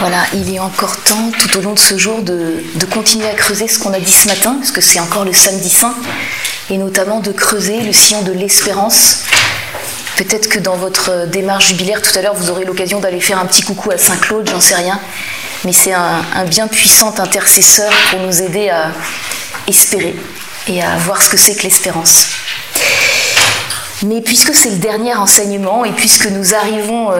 Voilà, il est encore temps tout au long de ce jour de continuer à creuser ce qu'on a dit ce matin, parce que c'est encore le samedi saint, et notamment de creuser le sillon de l'espérance. Peut-être que dans votre démarche jubilaire tout à l'heure, vous aurez l'occasion d'aller faire un petit coucou à Saint-Claude, j'en sais rien, mais c'est un bien puissant intercesseur pour nous aider à espérer et à voir ce que c'est que l'espérance. Mais puisque c'est le dernier enseignement et puisque nous arrivons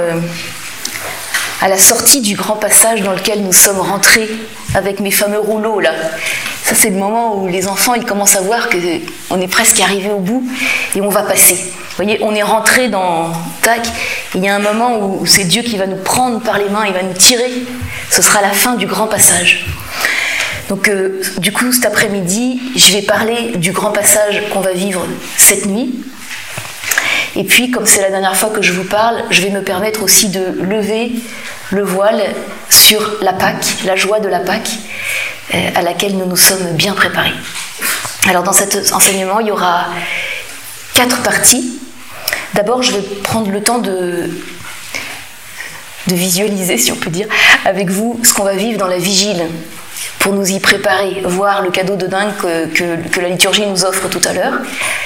à la sortie du grand passage dans lequel nous sommes rentrés avec mes fameux rouleaux là, ça c'est le moment où les enfants ils commencent à voir qu'on est presque arrivé au bout et on va passer. Vous voyez, on est rentré dans tac, il y a un moment où c'est Dieu qui va nous prendre par les mains, il va nous tirer. Ce sera la fin du grand passage. Donc du coup cet après-midi, je vais parler du grand passage qu'on va vivre cette nuit. Et puis, comme c'est la dernière fois que je vous parle, je vais me permettre aussi de lever le voile sur la Pâque, la joie de la Pâque, à laquelle nous nous sommes bien préparés. Alors, dans cet enseignement, il y aura 4 parties. D'abord, je vais prendre le temps de visualiser, si on peut dire, avec vous ce qu'on va vivre dans la vigile, pour nous y préparer, voir le cadeau de dingue que la liturgie nous offre tout à l'heure.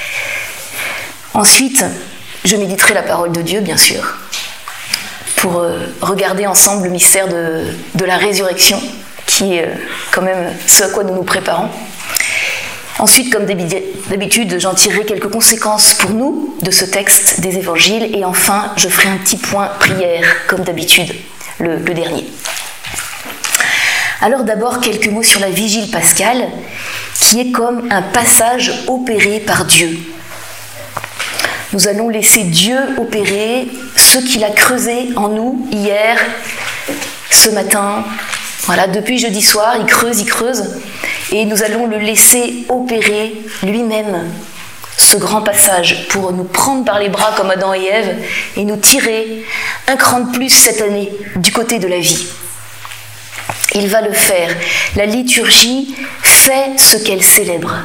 Ensuite, je méditerai la parole de Dieu, bien sûr, pour regarder ensemble le mystère de la résurrection, qui est quand même ce à quoi nous nous préparons. Ensuite, comme d'habitude, j'en tirerai quelques conséquences pour nous de ce texte des évangiles. Et enfin, je ferai un petit point prière, comme d'habitude, le dernier. Alors d'abord, quelques mots sur la vigile pascale, qui est comme un passage opéré par Dieu. Nous allons laisser Dieu opérer ce qu'il a creusé en nous hier, ce matin. Voilà, depuis jeudi soir, il creuse. Et nous allons le laisser opérer lui-même ce grand passage pour nous prendre par les bras comme Adam et Ève et nous tirer un cran de plus cette année du côté de la vie. Il va le faire. La liturgie fait ce qu'elle célèbre.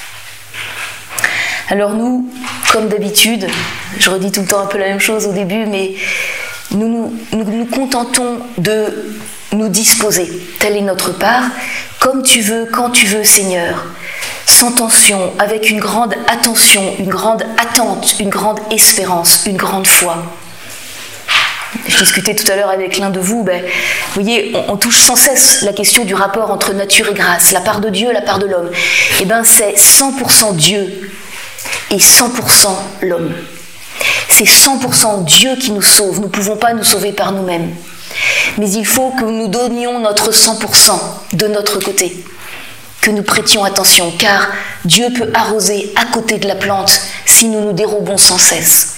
Alors nous, comme d'habitude, je redis tout le temps un peu la même chose au début, mais nous nous contentons de nous disposer. Telle est notre part, comme tu veux, quand tu veux, Seigneur. Sans tension, avec une grande attention, une grande attente, une grande espérance, une grande foi. Je discutais tout à l'heure avec l'un de vous, vous voyez, on touche sans cesse la question du rapport entre nature et grâce, la part de Dieu, la part de l'homme. Et bien c'est 100% Dieu et 100% l'homme. C'est 100% Dieu qui nous sauve, nous ne pouvons pas nous sauver par nous-mêmes. Mais il faut que nous donnions notre 100% de notre côté, que nous prêtions attention, car Dieu peut arroser à côté de la plante si nous nous dérobons sans cesse.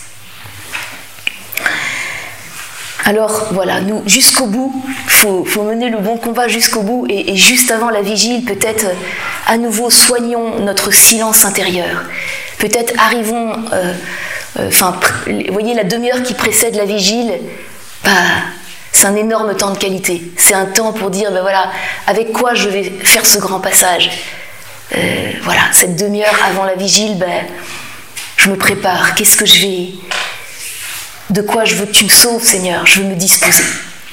Alors voilà, nous jusqu'au bout, faut mener le bon combat jusqu'au bout et juste avant la vigile, peut-être à nouveau soignons notre silence intérieur. Peut-être arrivons, vous voyez la demi-heure qui précède la vigile, c'est un énorme temps de qualité. C'est un temps pour dire, voilà, avec quoi je vais faire ce grand passage. Voilà, cette demi-heure avant la vigile, je me prépare. Qu'est-ce que je vais... De quoi je veux que tu me sauves, Seigneur? Je veux me disposer.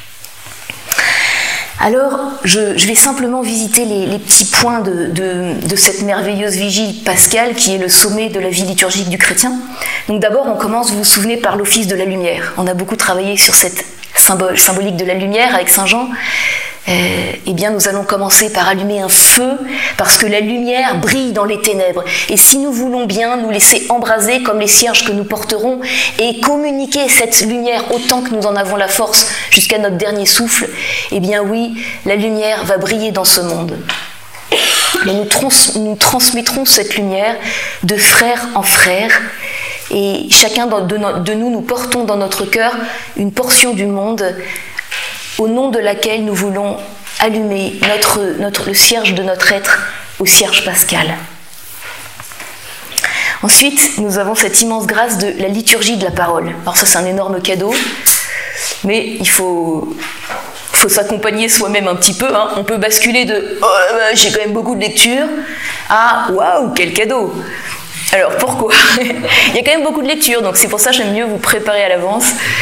Alors, je vais simplement visiter les petits points de cette merveilleuse vigile pascale qui est le sommet de la vie liturgique du chrétien. Donc d'abord, on commence, vous vous souvenez, par l'office de la lumière. On a beaucoup travaillé sur cette symbolique de la lumière avec Saint Jean. Eh bien, nous allons commencer par allumer un feu, parce que la lumière brille dans les ténèbres. Et si nous voulons bien nous laisser embraser comme les cierges que nous porterons et communiquer cette lumière autant que nous en avons la force jusqu'à notre dernier souffle, eh bien oui, la lumière va briller dans ce monde. Mais nous transmettrons cette lumière de frère en frère, et chacun de nous portons dans notre cœur une portion du monde au nom de laquelle nous voulons allumer le cierge de notre être au cierge pascal. Ensuite, nous avons cette immense grâce de la liturgie de la parole. Alors ça, c'est un énorme cadeau, mais il faut s'accompagner soi-même un petit peu. On peut basculer de « Oh, j'ai quand même beaucoup de lecture » à « Waouh, quel cadeau !» Alors pourquoi? Il y a quand même beaucoup de lectures, donc c'est pour ça que j'aime mieux vous préparer à l'avance.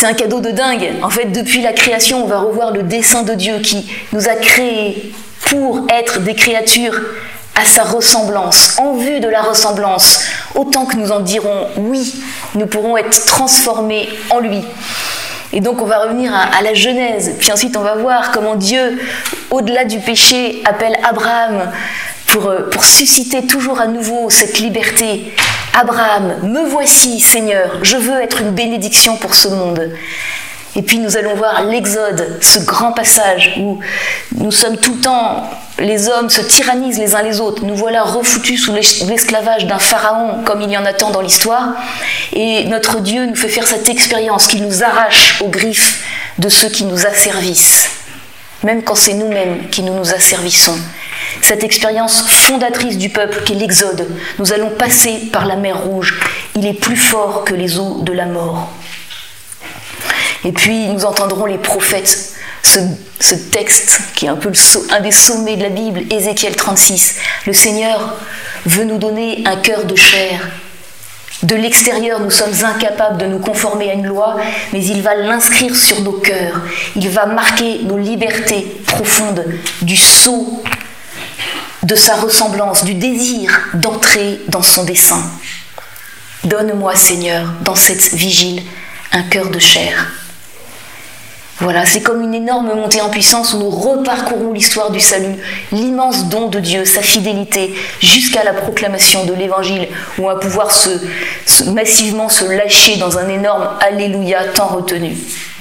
c'est un cadeau de dingue. En fait, depuis la création, on va revoir le dessein de Dieu qui nous a créés pour être des créatures à sa ressemblance, en vue de la ressemblance. Autant que nous en dirons oui, nous pourrons être transformés en lui. Et donc on va revenir à la Genèse, puis ensuite on va voir comment Dieu, au-delà du péché, appelle Abraham pour susciter toujours à nouveau cette liberté. Abraham, me voici Seigneur, je veux être une bénédiction pour ce monde. Et puis nous allons voir l'Exode, ce grand passage où nous sommes tout le temps, les hommes se tyrannisent les uns les autres. Nous voilà refoutus sous l'esclavage d'un pharaon comme il y en a tant dans l'histoire. Et notre Dieu nous fait faire cette expérience qu'il nous arrache aux griffes de ceux qui nous asservissent, même quand c'est nous-mêmes qui nous asservissons. Cette expérience fondatrice du peuple qu'est l'Exode. Nous allons passer par la mer Rouge. Il est plus fort que les eaux de la mort. Et puis nous entendrons les prophètes, ce texte qui est un peu un des sommets de la Bible, Ézéchiel 36. Le Seigneur veut nous donner un cœur de chair. De l'extérieur, nous sommes incapables de nous conformer à une loi, mais il va l'inscrire sur nos cœurs. Il va marquer nos libertés profondes du sceau de sa ressemblance, du désir d'entrer dans son dessein. Donne-moi, Seigneur, dans cette vigile, un cœur de chair. Voilà, c'est comme une énorme montée en puissance où nous reparcourons l'histoire du salut, l'immense don de Dieu, sa fidélité, jusqu'à la proclamation de l'Évangile, où on va pouvoir massivement se lâcher dans un énorme Alléluia tant retenu.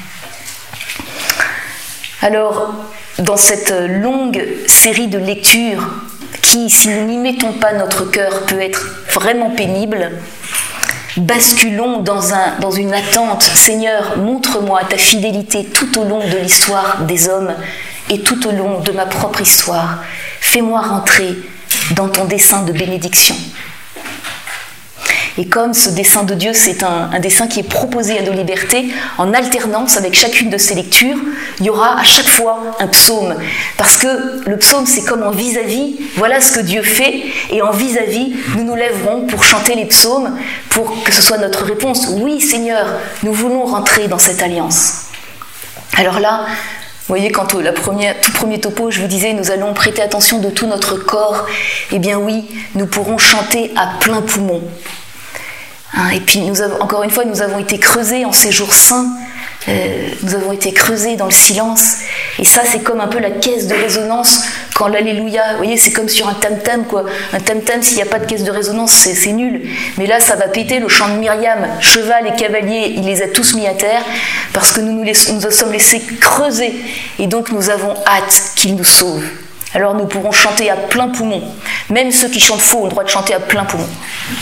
Alors, dans cette longue série de lectures, qui, si nous n'y mettons pas notre cœur, peut être vraiment pénible, basculons dans une attente. Seigneur, montre-moi ta fidélité tout au long de l'histoire des hommes et tout au long de ma propre histoire. Fais-moi rentrer dans ton dessein de bénédiction. Et comme ce dessein de Dieu, c'est un dessein qui est proposé à nos libertés, en alternance avec chacune de ces lectures, il y aura à chaque fois un psaume. Parce que le psaume, c'est comme en vis-à-vis, voilà ce que Dieu fait, et en vis-à-vis, nous nous lèverons pour chanter les psaumes, pour que ce soit notre réponse. Oui, Seigneur, nous voulons rentrer dans cette alliance. Alors là, vous voyez, quand tout premier topo, je vous disais, nous allons prêter attention de tout notre corps, eh bien oui, nous pourrons chanter à plein poumon. Et puis, encore une fois, nous avons été creusés en ces jours saints, nous avons été creusés dans le silence, et ça, c'est comme un peu la caisse de résonance quand l'Alléluia, vous voyez, c'est comme sur un tam-tam, quoi. Un tam-tam, s'il n'y a pas de caisse de résonance, c'est nul. Mais là, ça va péter le chant de Myriam, cheval et cavalier, il les a tous mis à terre, parce que nous sommes laissés creuser, et donc nous avons hâte qu'il nous sauve. Alors nous pourrons chanter à plein poumon. Même ceux qui chantent faux ont le droit de chanter à plein poumon.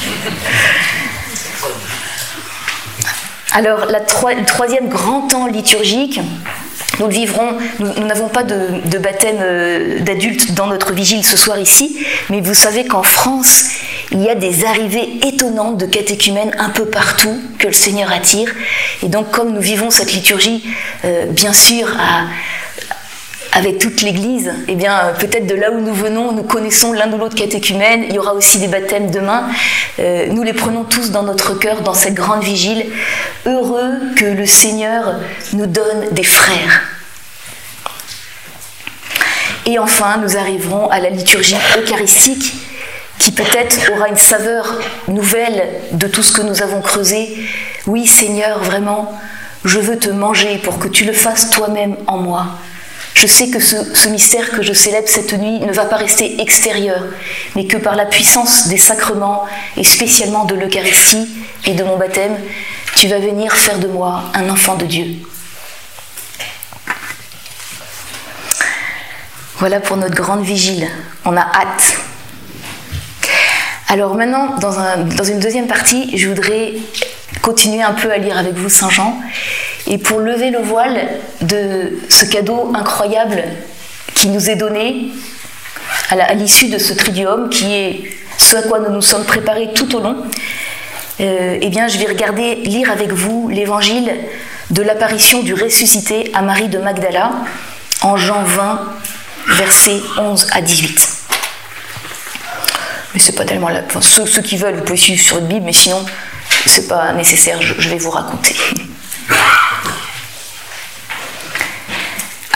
Alors, le troisième grand temps liturgique, nous le vivrons, nous n'avons pas de baptême d'adultes dans notre vigile ce soir ici, mais vous savez qu'en France, il y a des arrivées étonnantes de catéchumènes un peu partout que le Seigneur attire. Et donc, comme nous vivons cette liturgie, bien sûr, avec toute l'Église, eh bien, peut-être de là où nous venons, nous connaissons l'un ou l'autre catéchumène, il y aura aussi des baptêmes demain, nous les prenons tous dans notre cœur, dans cette grande vigile. Heureux que le Seigneur nous donne des frères. Et enfin, nous arriverons à la liturgie eucharistique, qui peut-être aura une saveur nouvelle de tout ce que nous avons creusé. Oui, Seigneur, vraiment, je veux te manger pour que tu le fasses toi-même en moi. Je sais que ce mystère que je célèbre cette nuit ne va pas rester extérieur, mais que par la puissance des sacrements, et spécialement de l'Eucharistie et de mon baptême, tu vas venir faire de moi un enfant de Dieu. Voilà pour notre grande vigile. On a hâte. Alors maintenant, dans une deuxième partie, je voudrais continuer un peu à lire avec vous Saint Jean, et pour lever le voile de ce cadeau incroyable qui nous est donné à l'issue de ce triduum, qui est ce à quoi nous nous sommes préparés tout au long, eh bien je vais lire avec vous l'évangile de l'apparition du ressuscité à Marie de Magdala en Jean 20, versets 11 à 18. Mais c'est pas tellement là. Enfin, ceux qui veulent, vous pouvez suivre sur une Bible, mais sinon, c'est pas nécessaire, je vais vous raconter.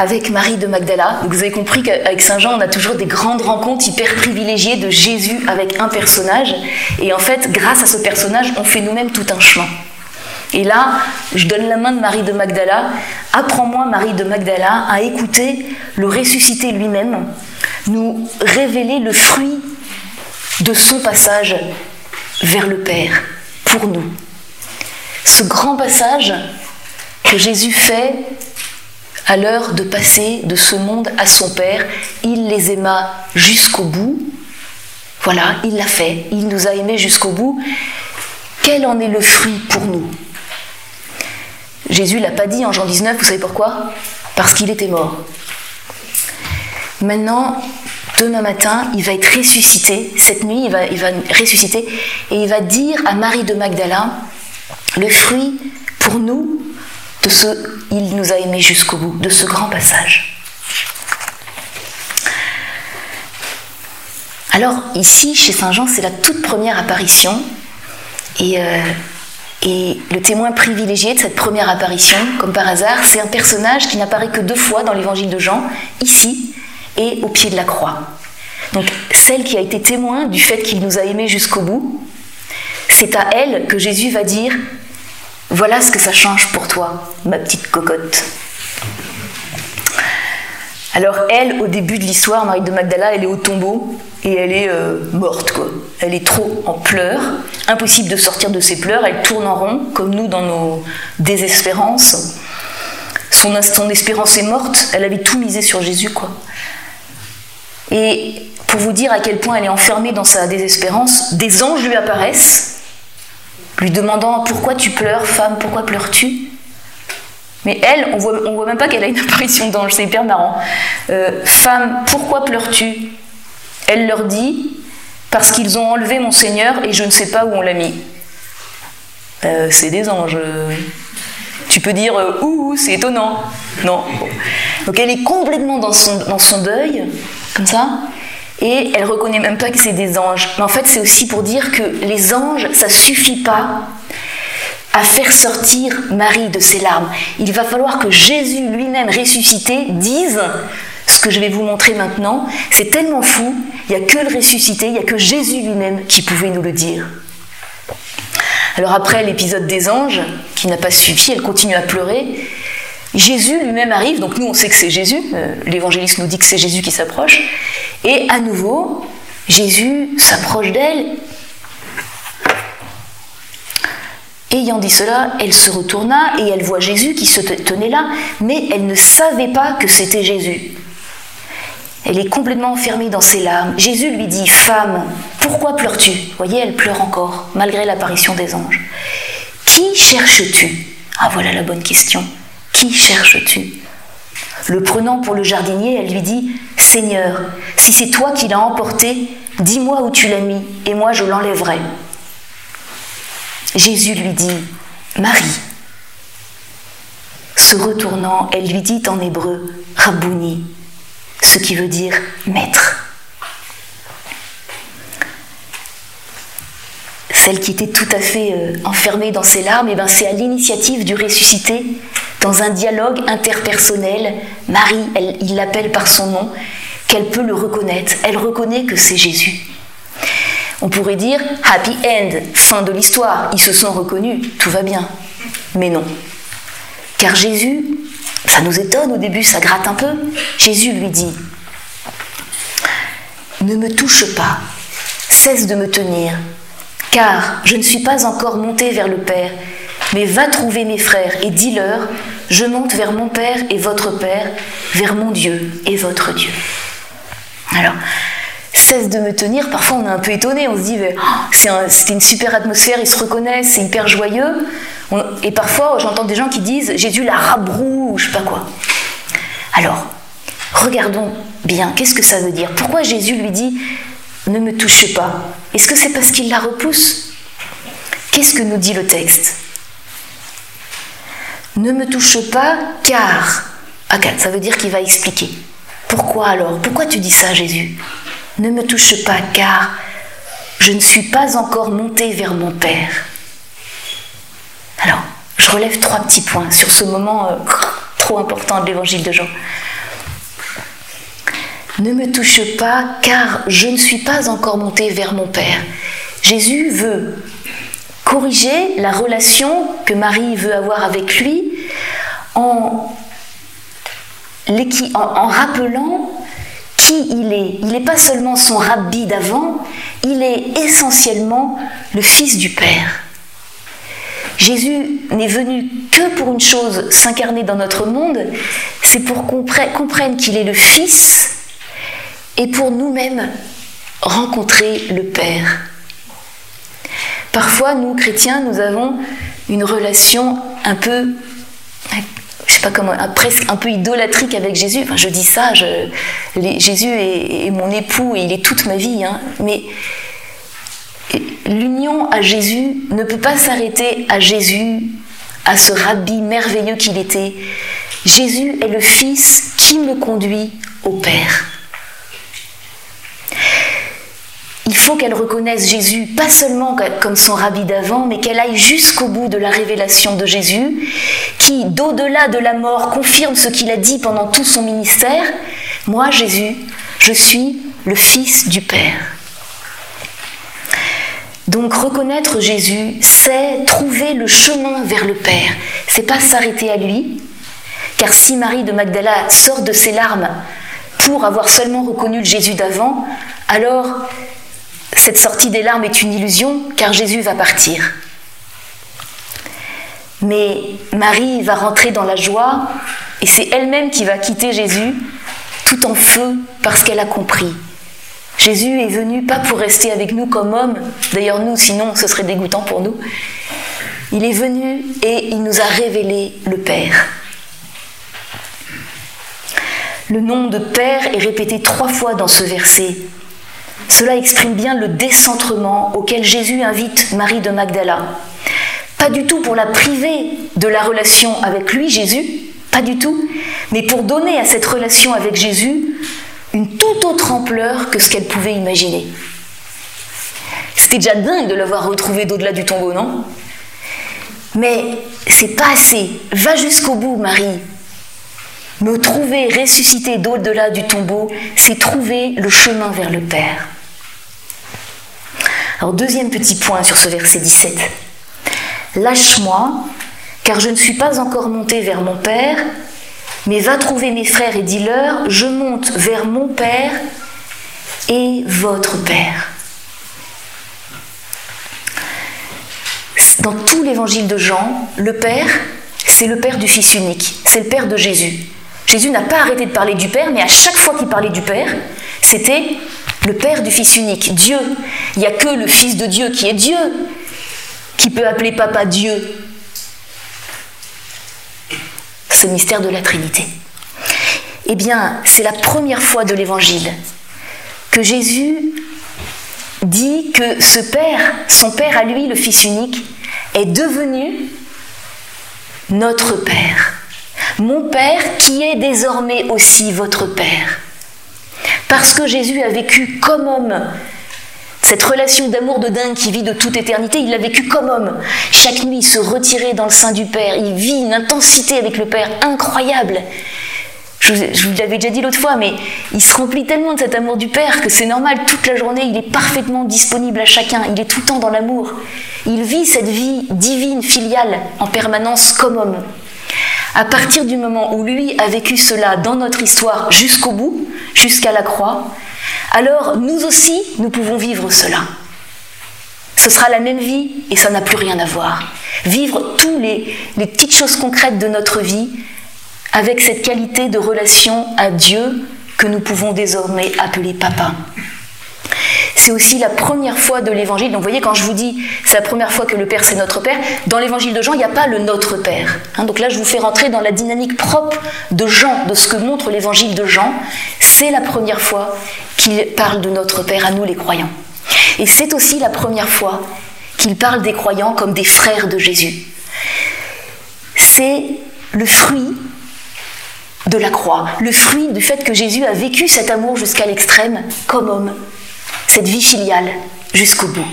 avec Marie de Magdala. Donc vous avez compris qu'avec Saint Jean, on a toujours des grandes rencontres hyper privilégiées de Jésus avec un personnage. Et en fait, grâce à ce personnage, on fait nous-mêmes tout un chemin. Et là, je donne la main de Marie de Magdala. Apprends-moi, Marie de Magdala, à écouter le ressuscité lui-même, nous révéler le fruit de son passage vers le Père, pour nous. Ce grand passage que Jésus fait à l'heure de passer de ce monde à son Père, il les aima jusqu'au bout. Voilà, il l'a fait, il nous a aimés jusqu'au bout. Quel en est le fruit pour nous? Jésus ne l'a pas dit en Jean 19, vous savez pourquoi? Parce qu'il était mort. Maintenant, demain matin, il va être ressuscité, cette nuit, il va ressusciter, et il va dire à Marie de Magdala, le fruit pour nous, de ce « il nous a aimés jusqu'au bout », de ce grand passage. Alors, ici, chez Saint Jean, c'est la toute première apparition, et le témoin privilégié de cette première apparition, comme par hasard, c'est un personnage qui n'apparaît que 2 fois dans l'évangile de Jean, ici, et au pied de la croix. Donc, celle qui a été témoin du fait qu'il nous a aimés jusqu'au bout, c'est à elle que Jésus va dire « Voilà ce que ça change pour toi, ma petite cocotte. » Alors elle, au début de l'histoire, Marie de Magdala, elle est au tombeau et elle est morte, quoi. Elle est trop en pleurs, impossible de sortir de ses pleurs, elle tourne en rond, comme nous dans nos désespérances. Son espérance est morte, elle avait tout misé sur Jésus, quoi. Et pour vous dire à quel point elle est enfermée dans sa désespérance, des anges lui apparaissent, lui demandant « Pourquoi tu pleures, femme, pourquoi pleures-tu » Mais elle, on voit même pas qu'elle a une apparition d'ange, c'est hyper marrant. Femme, pourquoi pleures-tu? Elle leur dit, parce qu'ils ont enlevé mon Seigneur et je ne sais pas où on l'a mis. C'est des anges. Tu peux dire, ouh, c'est étonnant. Non. Donc elle est complètement dans son deuil, comme ça, et elle reconnaît même pas que c'est des anges. Mais en fait, c'est aussi pour dire que les anges, ça suffit pas à faire sortir Marie de ses larmes. Il va falloir que Jésus lui-même ressuscité dise ce que je vais vous montrer maintenant. C'est tellement fou, il n'y a que le ressuscité, il n'y a que Jésus lui-même qui pouvait nous le dire. Alors après l'épisode des anges, qui n'a pas suffi, elle continue à pleurer. Jésus lui-même arrive, donc nous on sait que c'est Jésus, l'évangéliste nous dit que c'est Jésus qui s'approche, et à nouveau, Jésus s'approche d'elle. Ayant dit cela, elle se retourna et elle voit Jésus qui se tenait là, mais elle ne savait pas que c'était Jésus. Elle est complètement enfermée dans ses larmes. Jésus lui dit « Femme, pourquoi pleures-tu » Vous voyez, elle pleure encore, malgré l'apparition des anges. « Qui cherches-tu » Ah, voilà la bonne question. « Qui cherches-tu » Le prenant pour le jardinier, elle lui dit « Seigneur, si c'est toi qui l'as emporté, dis-moi où tu l'as mis, et moi je l'enlèverai. » Jésus lui dit « Marie ». Se retournant, elle lui dit en hébreu « Rabbouni », ce qui veut dire « maître ». Celle qui était tout à fait enfermée dans ses larmes, c'est à l'initiative du ressuscité, dans un dialogue interpersonnel, Marie, il l'appelle par son nom, qu'elle peut le reconnaître. Elle reconnaît que c'est Jésus. On pourrait dire « happy end », fin de l'histoire, ils se sont reconnus, tout va bien. Mais non. Car Jésus, ça nous étonne au début, ça gratte un peu, Jésus lui dit « Ne me touche pas, cesse de me tenir, car je ne suis pas encore monté vers le Père, mais va trouver mes frères et dis-leur, je monte vers mon Père et votre Père, vers mon Dieu et votre Dieu. » Alors, cesse de me tenir, parfois on est un peu étonné, on se dit c'était une super atmosphère, ils se reconnaissent, c'est hyper joyeux. Et parfois j'entends des gens qui disent Jésus la rabroue, ou je sais pas quoi. Alors, regardons bien, qu'est-ce que ça veut dire? Pourquoi Jésus lui dit ne me touche pas? Est-ce que c'est parce qu'il la repousse? Qu'est-ce que nous dit le texte? Ne me touche pas car. Ça veut dire qu'il va expliquer. Pourquoi alors? Pourquoi tu dis ça, Jésus? Ne me touche pas, car je ne suis pas encore monté vers mon Père. Alors, je relève 3 petits points sur ce moment trop important de l'évangile de Jean. ne me touche pas, car je ne suis pas encore monté vers mon Père. Jésus veut corriger la relation que Marie veut avoir avec lui en rappelant qui il est. Il n'est pas seulement son rabbi d'avant, il est essentiellement le Fils du Père. Jésus n'est venu que pour une chose, s'incarner dans notre monde, c'est pour qu'on comprenne qu'il est le Fils et pour nous-mêmes rencontrer le Père. Parfois, nous, chrétiens, nous avons une relation un peu, je sais pas comment, presque un peu idolâtrique avec Jésus. Enfin, je dis ça, Jésus est mon époux et il est toute ma vie, hein, mais l'union à Jésus ne peut pas s'arrêter à Jésus, à ce rabbi merveilleux qu'il était. Jésus est le Fils qui me conduit au Père. Il faut qu'elle reconnaisse Jésus, pas seulement comme son rabbi d'avant, mais qu'elle aille jusqu'au bout de la révélation de Jésus, qui, d'au-delà de la mort, confirme ce qu'il a dit pendant tout son ministère. Moi, Jésus, je suis le Fils du Père. Donc reconnaître Jésus, c'est trouver le chemin vers le Père. C'est pas s'arrêter à lui, car si Marie de Magdala sort de ses larmes pour avoir seulement reconnu le Jésus d'avant, alors cette sortie des larmes est une illusion, car Jésus va partir. Mais Marie va rentrer dans la joie, et c'est elle-même qui va quitter Jésus, tout en feu, parce qu'elle a compris. Jésus est venu pas pour rester avec nous comme homme, d'ailleurs nous, sinon ce serait dégoûtant pour nous. Il est venu et il nous a révélé le Père. Le nom de Père est répété 3 fois dans ce verset. Cela exprime bien le décentrement auquel Jésus invite Marie de Magdala. Pas du tout pour la priver de la relation avec lui, Jésus, pas du tout, mais pour donner à cette relation avec Jésus une toute autre ampleur que ce qu'elle pouvait imaginer. C'était déjà dingue de l'avoir retrouvé d'au-delà du tombeau, non? Mais c'est pas assez. Va jusqu'au bout, Marie. Me trouver ressuscité d'au-delà du tombeau, c'est trouver le chemin vers le Père. Alors, deuxième petit point sur ce verset 17. Lâche-moi, car je ne suis pas encore monté vers mon Père, mais va trouver mes frères et dis-leur, je monte vers mon Père et votre Père. Dans tout l'évangile de Jean, le Père, c'est le Père du Fils unique, c'est le Père de Jésus. Jésus n'a pas arrêté de parler du Père, mais à chaque fois qu'il parlait du Père, c'était le Père du Fils unique, Dieu. Il n'y a que le Fils de Dieu qui est Dieu, qui peut appeler Papa Dieu. Ce mystère de la Trinité. Eh bien, c'est la première fois de l'Évangile que Jésus dit que ce Père, son Père à lui, le Fils unique, est devenu notre Père. Mon Père qui est désormais aussi votre Père. Parce que Jésus a vécu comme homme. Cette relation d'amour de dingue qui vit de toute éternité, il l'a vécu comme homme. Chaque nuit, il se retirait dans le sein du Père. Il vit une intensité avec le Père incroyable. Je vous l'avais déjà dit l'autre fois, mais il se remplit tellement de cet amour du Père que c'est normal, toute la journée, il est parfaitement disponible à chacun. Il est tout le temps dans l'amour. Il vit cette vie divine, filiale, en permanence comme homme. À partir du moment où lui a vécu cela dans notre histoire jusqu'au bout, jusqu'à la croix, alors nous aussi, nous pouvons vivre cela. Ce sera la même vie et ça n'a plus rien à voir. Vivre toutes les petites choses concrètes de notre vie avec cette qualité de relation à Dieu que nous pouvons désormais appeler Papa. C'est aussi la première fois de l'Évangile. Donc vous voyez, quand je vous dis c'est la première fois que le Père c'est notre Père, dans l'Évangile de Jean, il n'y a pas le Notre Père. Donc là, je vous fais rentrer dans la dynamique propre de Jean, de ce que montre l'Évangile de Jean. C'est la première fois qu'il parle de notre Père à nous les croyants. Et c'est aussi la première fois qu'il parle des croyants comme des frères de Jésus. C'est le fruit de la croix, le fruit du fait que Jésus a vécu cet amour jusqu'à l'extrême comme homme. Cette vie filiale jusqu'au bout.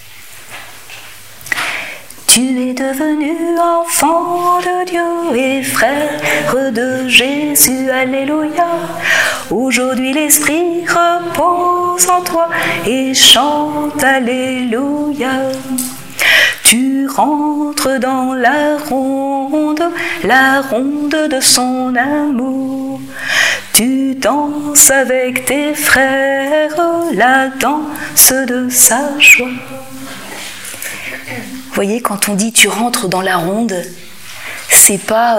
Tu es devenu enfant de Dieu et frères de Jésus, alléluia. Aujourd'hui l'Esprit repose en toi et chante alléluia. Tu rentres dans la ronde de son amour. Tu danses avec tes frères la danse de sa joie. Vous voyez, quand on dit tu rentres dans la ronde, c'est pas...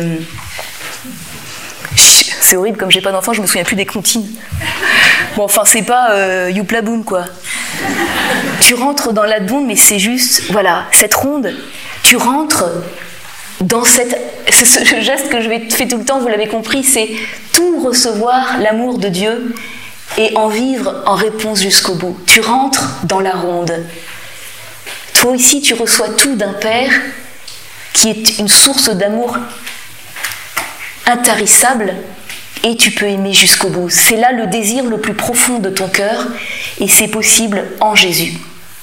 C'est horrible, comme j'ai pas d'enfant, je me souviens plus des comptines. Bon, enfin, c'est pas youpla boum, quoi. Tu rentres dans la ronde, mais c'est juste, voilà, cette ronde, tu rentres dans cette... C'est ce geste que je fais tout le temps, vous l'avez compris, c'est tout recevoir l'amour de Dieu et en vivre en réponse jusqu'au bout. Tu rentres dans la ronde. Toi aussi, tu reçois tout d'un Père qui est une source d'amour intarissable et tu peux aimer jusqu'au bout. C'est là le désir le plus profond de ton cœur et c'est possible en Jésus.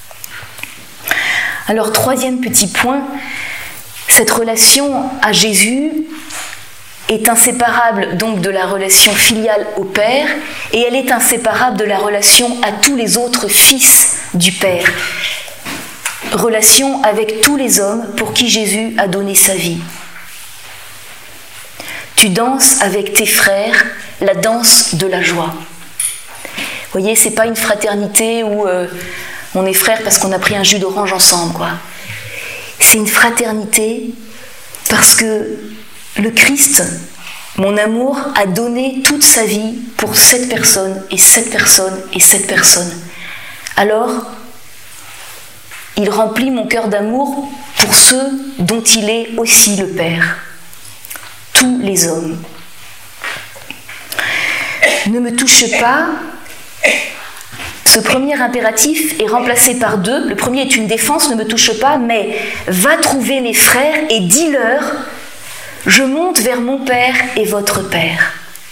Alors, troisième petit point, cette relation à Jésus est inséparable donc de la relation filiale au Père et elle est inséparable de la relation à tous les autres fils du Père. Relation avec tous les hommes pour qui Jésus a donné sa vie. Tu danses avec tes frères la danse de la joie. Vous voyez, c'est pas une fraternité où on est frères parce qu'on a pris un jus d'orange ensemble, quoi. C'est une fraternité parce que le Christ, mon amour, a donné toute sa vie pour cette personne et cette personne et cette personne. Alors, il remplit mon cœur d'amour pour ceux dont il est aussi le Père. Tous les hommes. Ne me touche pas. Ce premier impératif est remplacé par deux. Le premier est une défense, ne me touche pas, mais va trouver mes frères et dis-leur, je monte vers mon Père et votre Père.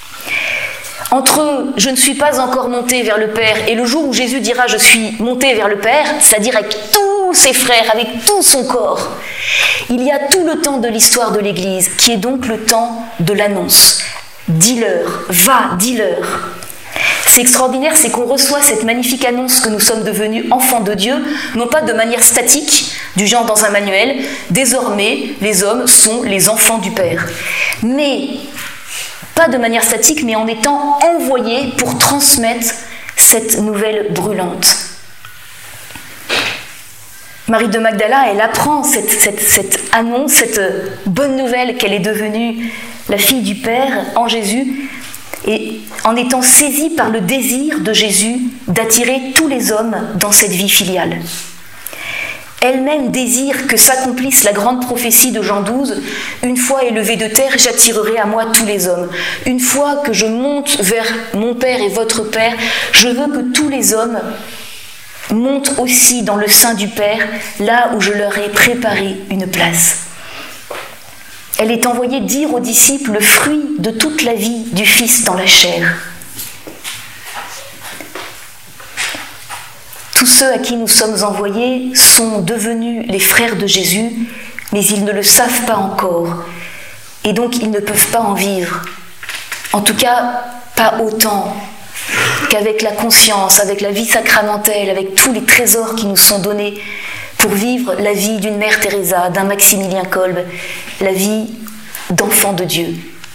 Entre je ne suis pas encore monté vers le Père et le jour où Jésus dira je suis monté vers le Père, c'est-à-dire avec tous ses frères, avec tout son corps, il y a tout le temps de l'histoire de l'Église qui est donc le temps de l'annonce. Dis-leur, va, dis-leur. C'est extraordinaire, c'est qu'on reçoit cette magnifique annonce que nous sommes devenus enfants de Dieu, non pas de manière statique, du genre dans un manuel, désormais les hommes sont les enfants du Père. Mais pas de manière statique, mais en étant envoyés pour transmettre cette nouvelle brûlante. Marie de Magdala, elle apprend cette annonce, cette bonne nouvelle qu'elle est devenue la fille du Père en Jésus, et en étant saisie par le désir de Jésus d'attirer tous les hommes dans cette vie filiale. Elle-même désire que s'accomplisse la grande prophétie de Jean 12, « Une fois élevé de terre, j'attirerai à moi tous les hommes. Une fois que je monte vers mon Père et votre Père, je veux que tous les hommes montent aussi dans le sein du Père, là où je leur ai préparé une place. » Elle est envoyée dire aux disciples le fruit de toute la vie du Fils dans la chair. Tous ceux à qui nous sommes envoyés sont devenus les frères de Jésus, mais ils ne le savent pas encore. Et donc ils ne peuvent pas en vivre. En tout cas, pas autant qu'avec la conscience, avec la vie sacramentelle, avec tous les trésors qui nous sont donnés pour vivre la vie d'une mère Teresa, d'un Maximilien Kolbe, la vie d'enfants de Dieu.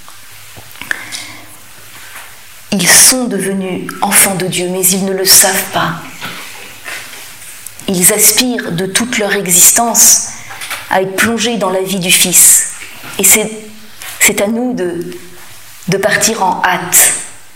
Ils sont devenus enfants de Dieu, mais ils ne le savent pas. Ils aspirent de toute leur existence à être plongés dans la vie du Fils. Et c'est à nous de partir en hâte.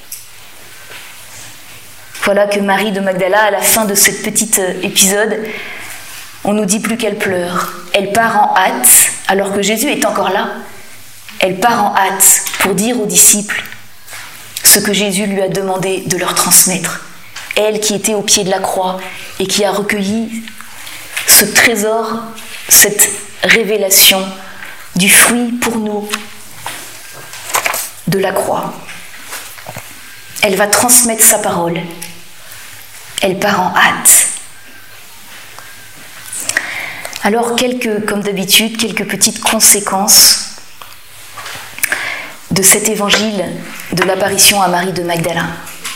Voilà que Marie de Magdala, à la fin de ce petit épisode, on ne nous dit plus qu'elle pleure. Elle part en hâte, alors que Jésus est encore là. Elle part en hâte pour dire aux disciples ce que Jésus lui a demandé de leur transmettre. Elle qui était au pied de la croix et qui a recueilli ce trésor, cette révélation du fruit pour nous de la croix. Elle va transmettre sa parole. Elle part en hâte. Alors, comme d'habitude, quelques petites conséquences de cet évangile de l'apparition à Marie de Magdala.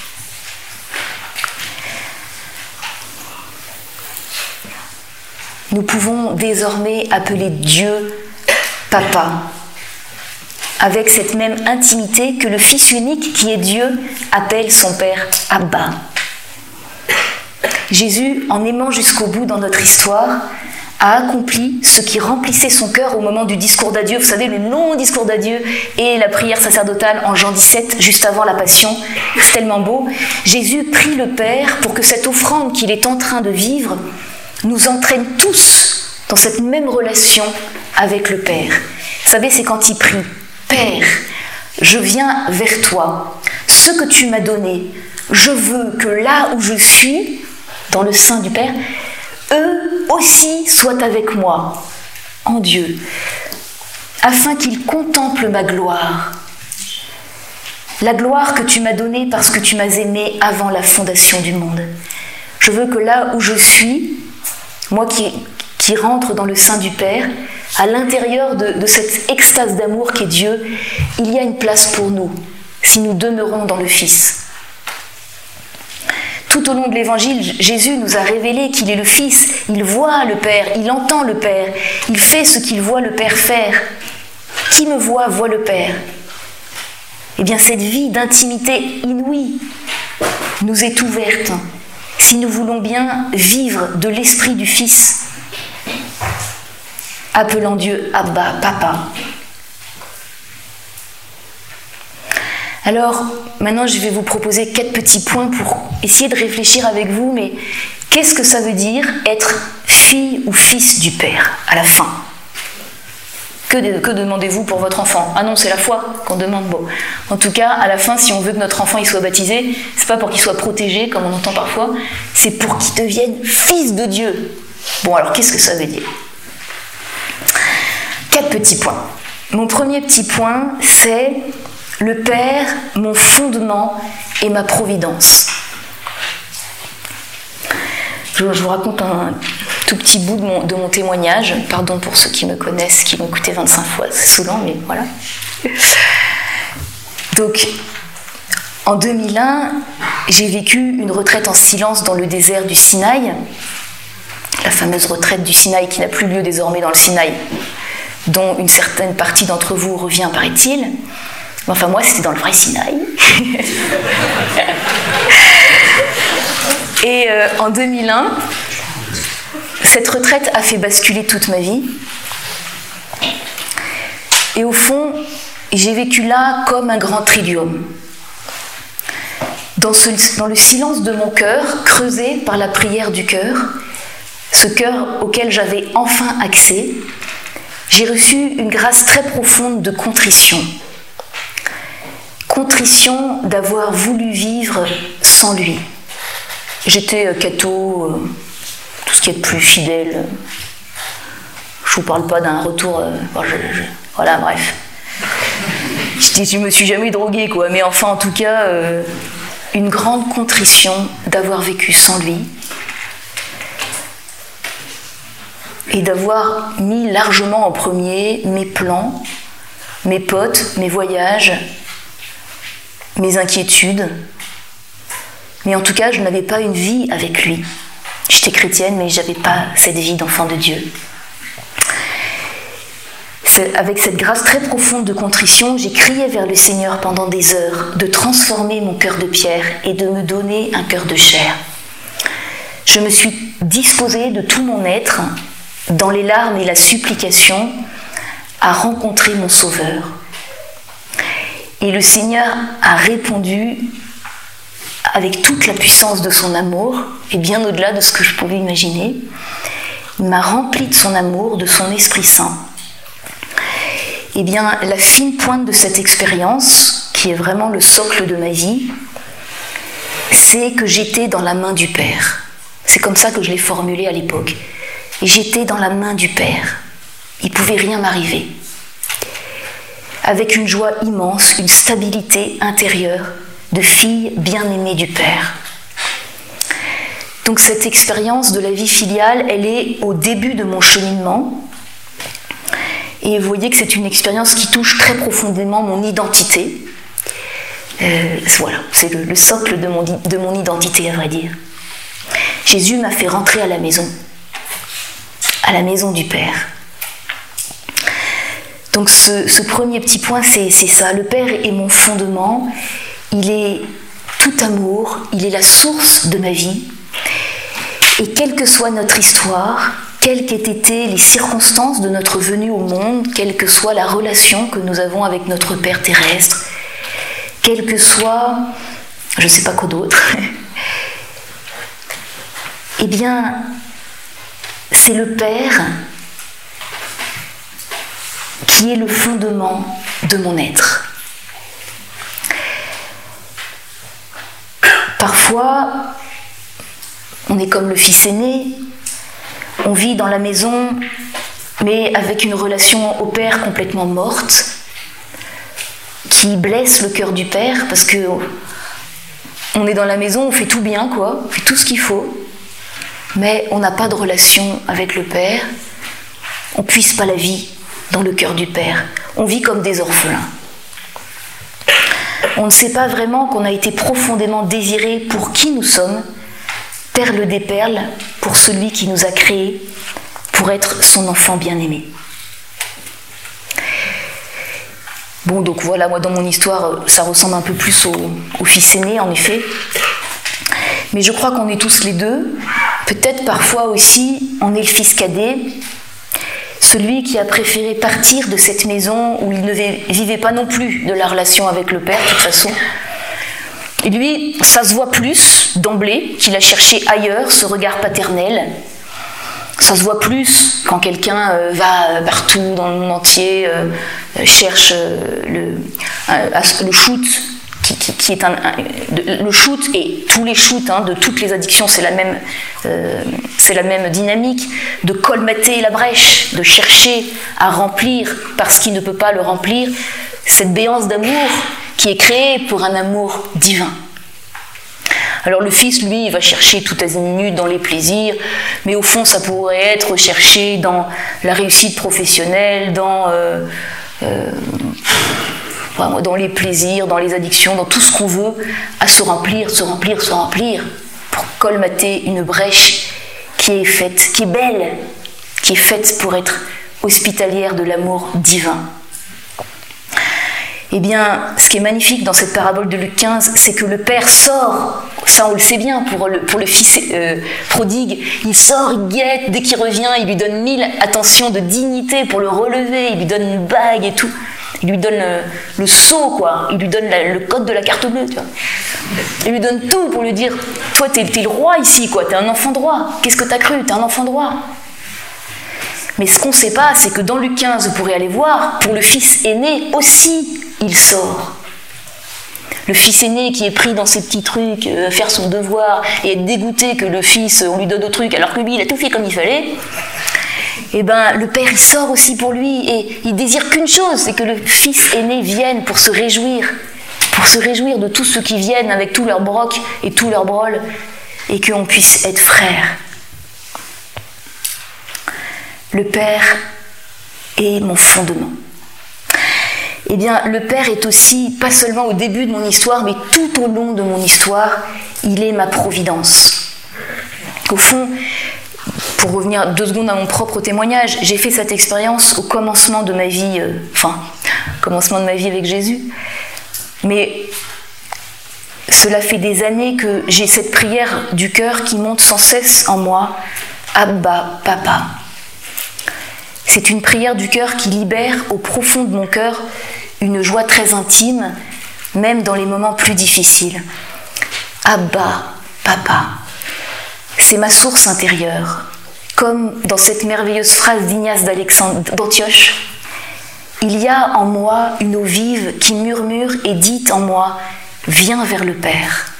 Nous pouvons désormais appeler Dieu Papa, avec cette même intimité que le Fils unique qui est Dieu appelle son Père Abba. Jésus, en aimant jusqu'au bout dans notre histoire, a accompli ce qui remplissait son cœur au moment du discours d'adieu. Vous savez, le long discours d'adieu et la prière sacerdotale en Jean 17, juste avant la Passion. C'est tellement beau. Jésus prie le Père pour que cette offrande qu'il est en train de vivre nous entraîne tous dans cette même relation avec le Père. Vous savez, c'est quand il prie « Père, je viens vers toi. Ce que tu m'as donné, je veux que là où je suis, dans le sein du Père, eux aussi soient avec moi, en Dieu, afin qu'ils contemplent ma gloire. La gloire que tu m'as donnée parce que tu m'as aimé avant la fondation du monde. Je veux que là où je suis, moi qui rentre dans le sein du Père, à l'intérieur de cette extase d'amour qu'est Dieu, il y a une place pour nous, si nous demeurons dans le Fils. Tout au long de l'Évangile, Jésus nous a révélé qu'il est le Fils. Il voit le Père, il entend le Père, il fait ce qu'il voit le Père faire. Qui me voit le Père. Eh bien, cette vie d'intimité inouïe nous est ouverte si nous voulons bien vivre de l'esprit du Fils, appelant Dieu Abba, Papa. Alors, maintenant, je vais vous proposer 4 petits points pour essayer de réfléchir avec vous, mais qu'est-ce que ça veut dire être fille ou fils du Père à la fin ? Que demandez-vous pour votre enfant ? Ah non, c'est la foi qu'on demande. Bon, en tout cas, à la fin, si on veut que notre enfant il soit baptisé, c'est pas pour qu'il soit protégé, comme on entend parfois, c'est pour qu'il devienne fils de Dieu. Bon, alors qu'est-ce que ça veut dire ? 4 petits points. Mon premier petit point, c'est le Père, mon fondement et ma providence. Je vous raconte un tout petit bout de mon témoignage. Pardon pour ceux qui me connaissent, qui m'ont écouté 25 fois, c'est saoulant, mais voilà. Donc, en 2001, j'ai vécu une retraite en silence dans le désert du Sinaï, la fameuse retraite du Sinaï qui n'a plus lieu désormais dans le Sinaï, dont une certaine partie d'entre vous revient, paraît-il. Mais enfin, moi, c'était dans le vrai Sinaï. Et en 2001, cette retraite a fait basculer toute ma vie. Et au fond, j'ai vécu là comme un grand triduum. Dans le silence de mon cœur, creusé par la prière du cœur, ce cœur auquel j'avais enfin accès, j'ai reçu une grâce très profonde de contrition. Contrition d'avoir voulu vivre sans lui. J'étais catho, tout ce qui est de plus fidèle. Je vous parle pas d'un retour... voilà, bref. Je me suis jamais droguée, quoi. Mais enfin, en tout cas, une grande contrition d'avoir vécu sans lui. Et d'avoir mis largement en premier mes plans, mes potes, mes voyages, mes inquiétudes. Mais en tout cas, je n'avais pas une vie avec lui. J'étais chrétienne, mais je n'avais pas cette vie d'enfant de Dieu. Avec cette grâce très profonde de contrition, j'ai crié vers le Seigneur pendant des heures de transformer mon cœur de pierre et de me donner un cœur de chair. Je me suis disposée de tout mon être, dans les larmes et la supplication, à rencontrer mon Sauveur. Et le Seigneur a répondu avec toute la puissance de son amour, et bien au-delà de ce que je pouvais imaginer. Il m'a rempli de son amour, de son Esprit Saint. Eh bien, la fine pointe de cette expérience, qui est vraiment le socle de ma vie, c'est que j'étais dans la main du Père. C'est comme ça que je l'ai formulé à l'époque. Et j'étais dans la main du Père. Il ne pouvait rien m'arriver. Avec une joie immense, une stabilité intérieure de fille bien-aimée du Père. Donc cette expérience de la vie filiale, elle est au début de mon cheminement. Et vous voyez que c'est une expérience qui touche très profondément mon identité. Voilà, c'est le socle de mon identité, à vrai dire. Jésus m'a fait rentrer à la maison du Père. Donc ce premier petit point, c'est ça. Le Père est mon fondement, il est tout amour, il est la source de ma vie. Et quelle que soit notre histoire, quelles qu'aient été les circonstances de notre venue au monde, quelle que soit la relation que nous avons avec notre Père terrestre, quel que soit, je ne sais pas quoi d'autre, eh bien, c'est le Père qui est le fondement de mon être. Parfois, on est comme le fils aîné, on vit dans la maison, mais avec une relation au Père complètement morte, qui blesse le cœur du Père, parce que on est dans la maison, on fait tout bien, quoi, on fait tout ce qu'il faut, mais on n'a pas de relation avec le Père, on puise pas la vie dans le cœur du Père, on vit comme des orphelins. On ne sait pas vraiment qu'on a été profondément désirés pour qui nous sommes, perle des perles, pour celui qui nous a créés, pour être son enfant bien-aimé. Bon, donc voilà, moi dans mon histoire, ça ressemble un peu plus au fils aîné, en effet. Mais je crois qu'on est tous les deux. Peut-être parfois aussi, on est le fils cadet, celui qui a préféré partir de cette maison où il ne vivait pas non plus de la relation avec le Père, de toute façon. Et lui, ça se voit plus d'emblée qu'il a cherché ailleurs ce regard paternel. Ça se voit plus quand quelqu'un va partout dans le monde entier, cherche le shoot, qui est le shoot, et tous les shoots de toutes les addictions, c'est la même dynamique, de colmater la brèche, de chercher à remplir, parce qu'il ne peut pas le remplir, cette béance d'amour qui est créée pour un amour divin. Alors le fils, lui, il va chercher tout azimut dans les plaisirs, mais au fond, ça pourrait être cherché dans la réussite professionnelle, dans les plaisirs, dans les addictions, dans tout ce qu'on veut, à se remplir, pour colmater une brèche qui est faite, qui est belle, qui est faite pour être hospitalière de l'amour divin. Eh bien, ce qui est magnifique dans cette parabole de Luc 15, c'est que le Père sort, ça on le sait bien pour le fils prodigue, il sort, il guette, dès qu'il revient, il lui donne 1000 attentions de dignité pour le relever, il lui donne une bague et tout, il lui donne le sceau, quoi, il lui donne le code de la carte bleue, tu vois. Il lui donne tout pour lui dire, toi t'es le roi ici, quoi, t'es un enfant de roi, qu'est-ce que t'as cru, t'es un enfant de roi. Mais ce qu'on ne sait pas, c'est que dans Luc 15, vous pourrez aller voir, pour le fils aîné aussi, il sort. Le fils aîné qui est pris dans ses petits trucs, faire son devoir, et être dégoûté que le fils, on lui donne d'autres trucs, alors que lui, il a tout fait comme il fallait, et ben le père, il sort aussi pour lui, et il désire qu'une chose, c'est que le fils aîné vienne pour se réjouir de tous ceux qui viennent avec tout leur broc et tout leur brol, et qu'on puisse être frères. Le Père est mon fondement. Eh bien, le Père est aussi, pas seulement au début de mon histoire, mais tout au long de mon histoire, il est ma providence. Au fond, pour revenir 2 secondes à mon propre témoignage, j'ai fait cette expérience au commencement de ma vie, commencement de ma vie avec Jésus. Mais cela fait des années que j'ai cette prière du cœur qui monte sans cesse en moi, Abba, Papa. C'est une prière du cœur qui libère au profond de mon cœur une joie très intime, même dans les moments plus difficiles. Abba, Papa, c'est ma source intérieure. Comme dans cette merveilleuse phrase d'Ignace d'Antioche, il y a en moi une eau vive qui murmure et dit en moi, viens vers le Père.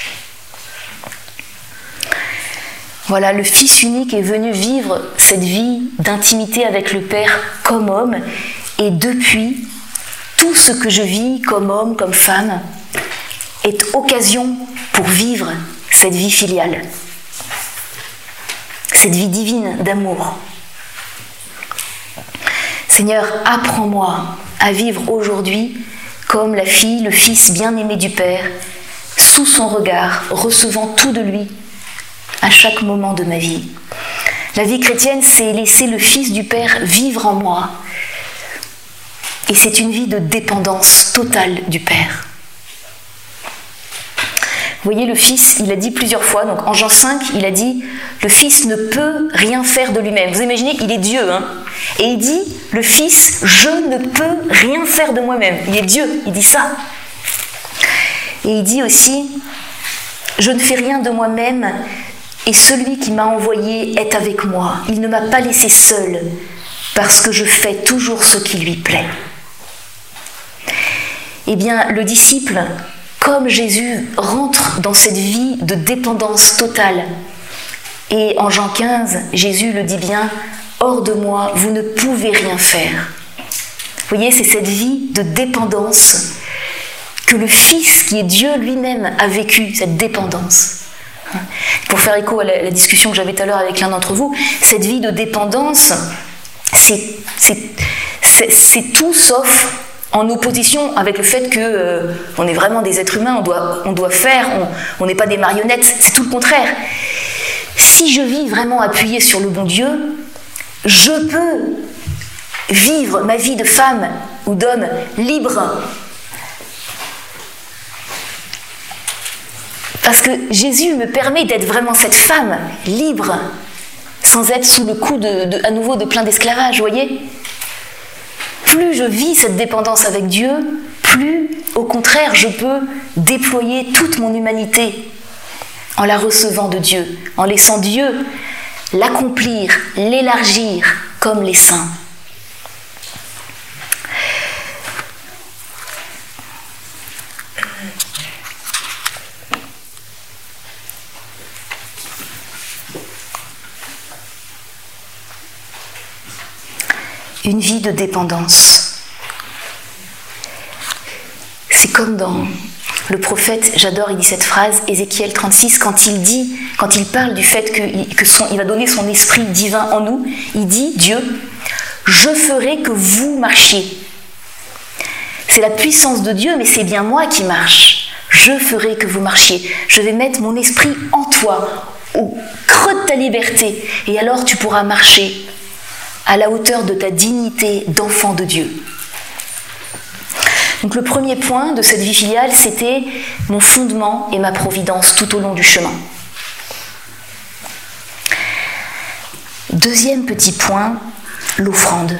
Voilà, le Fils unique est venu vivre cette vie d'intimité avec le Père comme homme, et depuis, tout ce que je vis comme homme, comme femme, est occasion pour vivre cette vie filiale, cette vie divine d'amour. Seigneur, apprends-moi à vivre aujourd'hui comme la fille, le fils bien-aimé du Père, sous son regard, recevant tout de lui à chaque moment de ma vie. La vie chrétienne, c'est laisser le Fils du Père vivre en moi. Et c'est une vie de dépendance totale du Père. Vous voyez, le Fils, il a dit plusieurs fois, donc en Jean 5, il a dit « Le Fils ne peut rien faire de lui-même ». Vous imaginez, il est Dieu, hein. Et il dit « Le Fils, je ne peux rien faire de moi-même ». Il est Dieu, il dit ça. Et il dit aussi « Je ne fais rien de moi-même et celui qui m'a envoyé est avec moi. Il ne m'a pas laissé seul parce que je fais toujours ce qui lui plaît. » Eh bien, le disciple, comme Jésus, rentre dans cette vie de dépendance totale. Et en Jean 15, Jésus le dit bien « Hors de moi, vous ne pouvez rien faire ». Vous voyez, c'est cette vie de dépendance que le Fils, qui est Dieu lui-même, a vécu, cette dépendance. Pour faire écho à la discussion que j'avais tout à l'heure avec l'un d'entre vous, cette vie de dépendance, c'est tout sauf en opposition avec le fait qu'on est vraiment des êtres humains, on doit faire, on n'est pas des marionnettes, c'est tout le contraire. Si je vis vraiment appuyée sur le bon Dieu, je peux vivre ma vie de femme ou d'homme libre. Parce que Jésus me permet d'être vraiment cette femme libre, sans être sous le coup à nouveau de plein d'esclavage, vous voyez ? Plus je vis cette dépendance avec Dieu, plus, au contraire, je peux déployer toute mon humanité en la recevant de Dieu, en laissant Dieu l'accomplir, l'élargir comme les saints. Une vie de dépendance. C'est comme dans le prophète, j'adore, il dit cette phrase, Ézéchiel 36, quand il parle du fait qu'il va donner son esprit divin en nous, il dit, Dieu, je ferai que vous marchiez. C'est la puissance de Dieu, mais c'est bien moi qui marche. Je ferai que vous marchiez. Je vais mettre mon esprit en toi, au creux de ta liberté, et alors tu pourras marcher à la hauteur de ta dignité d'enfant de Dieu. Donc le premier point de cette vie filiale, c'était mon fondement et ma providence tout au long du chemin. Deuxième petit point, l'offrande.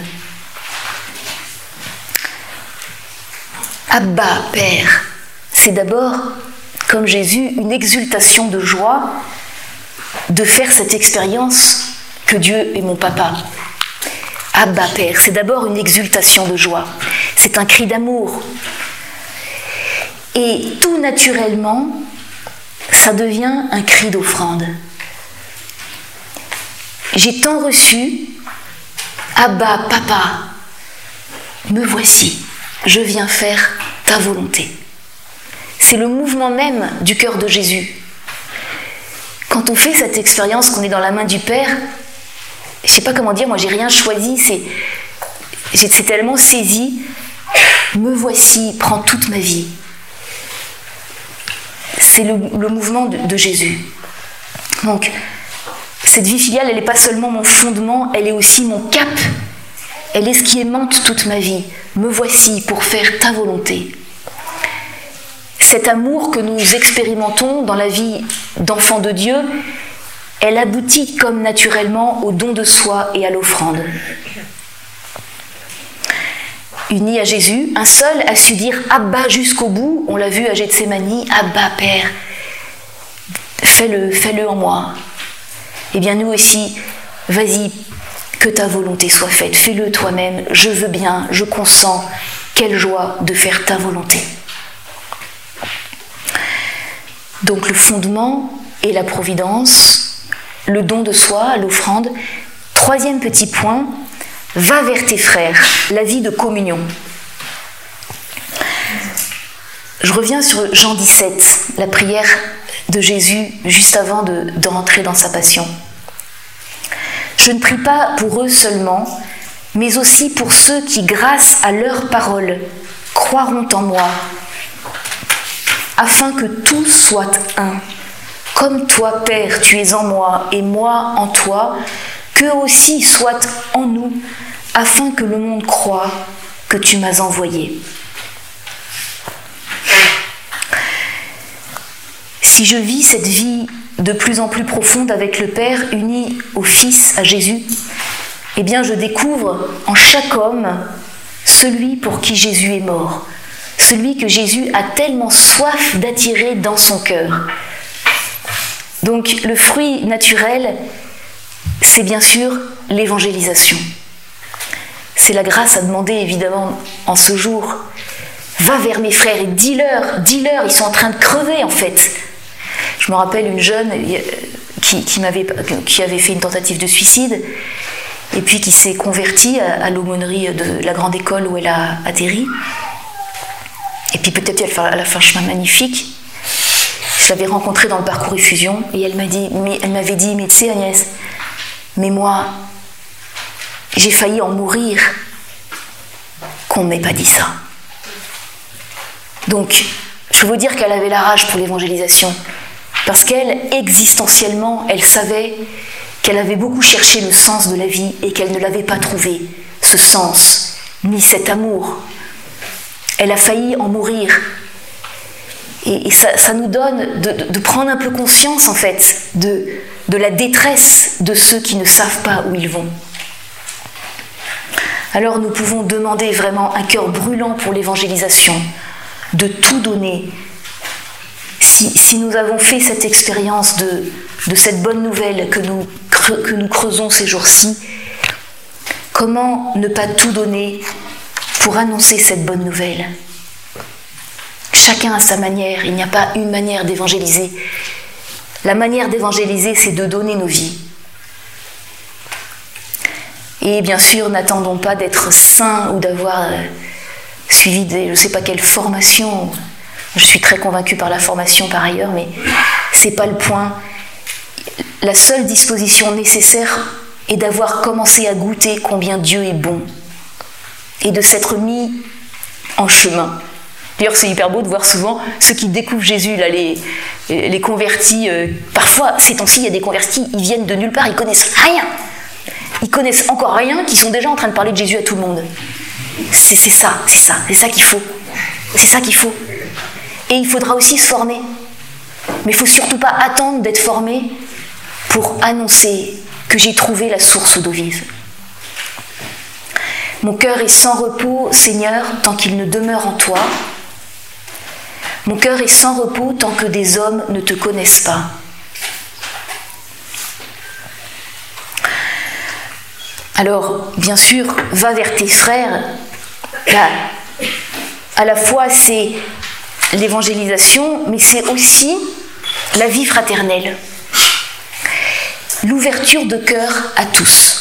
Abba, Père, c'est d'abord, comme Jésus, une exultation de joie de faire cette expérience que Dieu est mon papa. Abba, Père, c'est d'abord une exultation de joie. C'est un cri d'amour. Et tout naturellement, ça devient un cri d'offrande. J'ai tant reçu, Abba, Papa, me voici, je viens faire ta volonté. C'est le mouvement même du cœur de Jésus. Quand on fait cette expérience qu'on est dans la main du Père, je ne sais pas comment dire, moi j'ai rien choisi, c'est tellement saisi, me voici, prends toute ma vie. C'est le mouvement de Jésus. Donc, cette vie filiale, elle n'est pas seulement mon fondement, elle est aussi mon cap. Elle est ce qui aimante toute ma vie. Me voici pour faire ta volonté. Cet amour que nous expérimentons dans la vie d'enfant de Dieu, elle aboutit comme naturellement au don de soi et à l'offrande. Uni à Jésus, un seul a su dire « Abba » jusqu'au bout, on l'a vu à Gethsémani, « Abba, Père, fais-le en moi ». Eh bien nous aussi, vas-y, que ta volonté soit faite, fais-le toi-même, je veux bien, je consens, quelle joie de faire ta volonté. Donc le fondement et la providence, le don de soi, l'offrande. Troisième petit point, va vers tes frères, la vie de communion. Je reviens sur Jean 17, la prière de Jésus juste avant de rentrer dans sa passion. Je ne prie pas pour eux seulement, mais aussi pour ceux qui, grâce à leur parole, croiront en moi, afin que tout soit un. Comme toi, Père, tu es en moi et moi en toi, qu'eux aussi soient en nous, afin que le monde croie que tu m'as envoyé. Si je vis cette vie de plus en plus profonde avec le Père, uni au Fils, à Jésus, eh bien je découvre en chaque homme celui pour qui Jésus est mort, celui que Jésus a tellement soif d'attirer dans son cœur. Donc le fruit naturel, c'est bien sûr l'évangélisation. C'est la grâce à demander évidemment en ce jour. Va vers mes frères et dis-leur, ils sont en train de crever en fait. Je me rappelle une jeune qui avait fait une tentative de suicide et puis qui s'est convertie à l'aumônerie de la grande école où elle a atterri. Et puis peut-être elle a fait un chemin magnifique. Je l'avais rencontrée dans le parcours Effusion et elle m'avait dit, mais tu sais Agnès, mais moi, j'ai failli en mourir qu'on ne m'ait pas dit ça. Donc, je veux vous dire qu'elle avait la rage pour l'évangélisation. Parce qu'elle, existentiellement, elle savait qu'elle avait beaucoup cherché le sens de la vie et qu'elle ne l'avait pas trouvé, ce sens, ni cet amour. Elle a failli en mourir. Et ça nous donne de prendre un peu conscience, en fait, de la détresse de ceux qui ne savent pas où ils vont. Alors nous pouvons demander vraiment un cœur brûlant pour l'évangélisation, de tout donner. Si nous avons fait cette expérience de cette bonne nouvelle que nous creusons ces jours-ci, comment ne pas tout donner pour annoncer cette bonne nouvelle ? Chacun à sa manière, il n'y a pas une manière d'évangéliser. La manière d'évangéliser, c'est de donner nos vies. Et bien sûr, n'attendons pas d'être saints ou d'avoir suivi je ne sais pas quelle formation. Je suis très convaincue par la formation par ailleurs, mais ce n'est pas le point. La seule disposition nécessaire est d'avoir commencé à goûter combien Dieu est bon et de s'être mis en chemin. D'ailleurs, c'est hyper beau de voir souvent ceux qui découvrent Jésus, là, les convertis. Parfois, ces temps-ci, il y a des convertis, ils viennent de nulle part, ils connaissent rien. Ils connaissent encore rien, qu'ils sont déjà en train de parler de Jésus à tout le monde. C'est ça qu'il faut. C'est ça qu'il faut. Et il faudra aussi se former. Mais il ne faut surtout pas attendre d'être formé pour annoncer que j'ai trouvé la source d'eau vive. Mon cœur est sans repos, Seigneur, tant qu'il ne demeure en toi. Mon cœur est sans repos tant que des hommes ne te connaissent pas. Alors, bien sûr, va vers tes frères. Là, à la fois, c'est l'évangélisation, mais c'est aussi la vie fraternelle. L'ouverture de cœur à tous.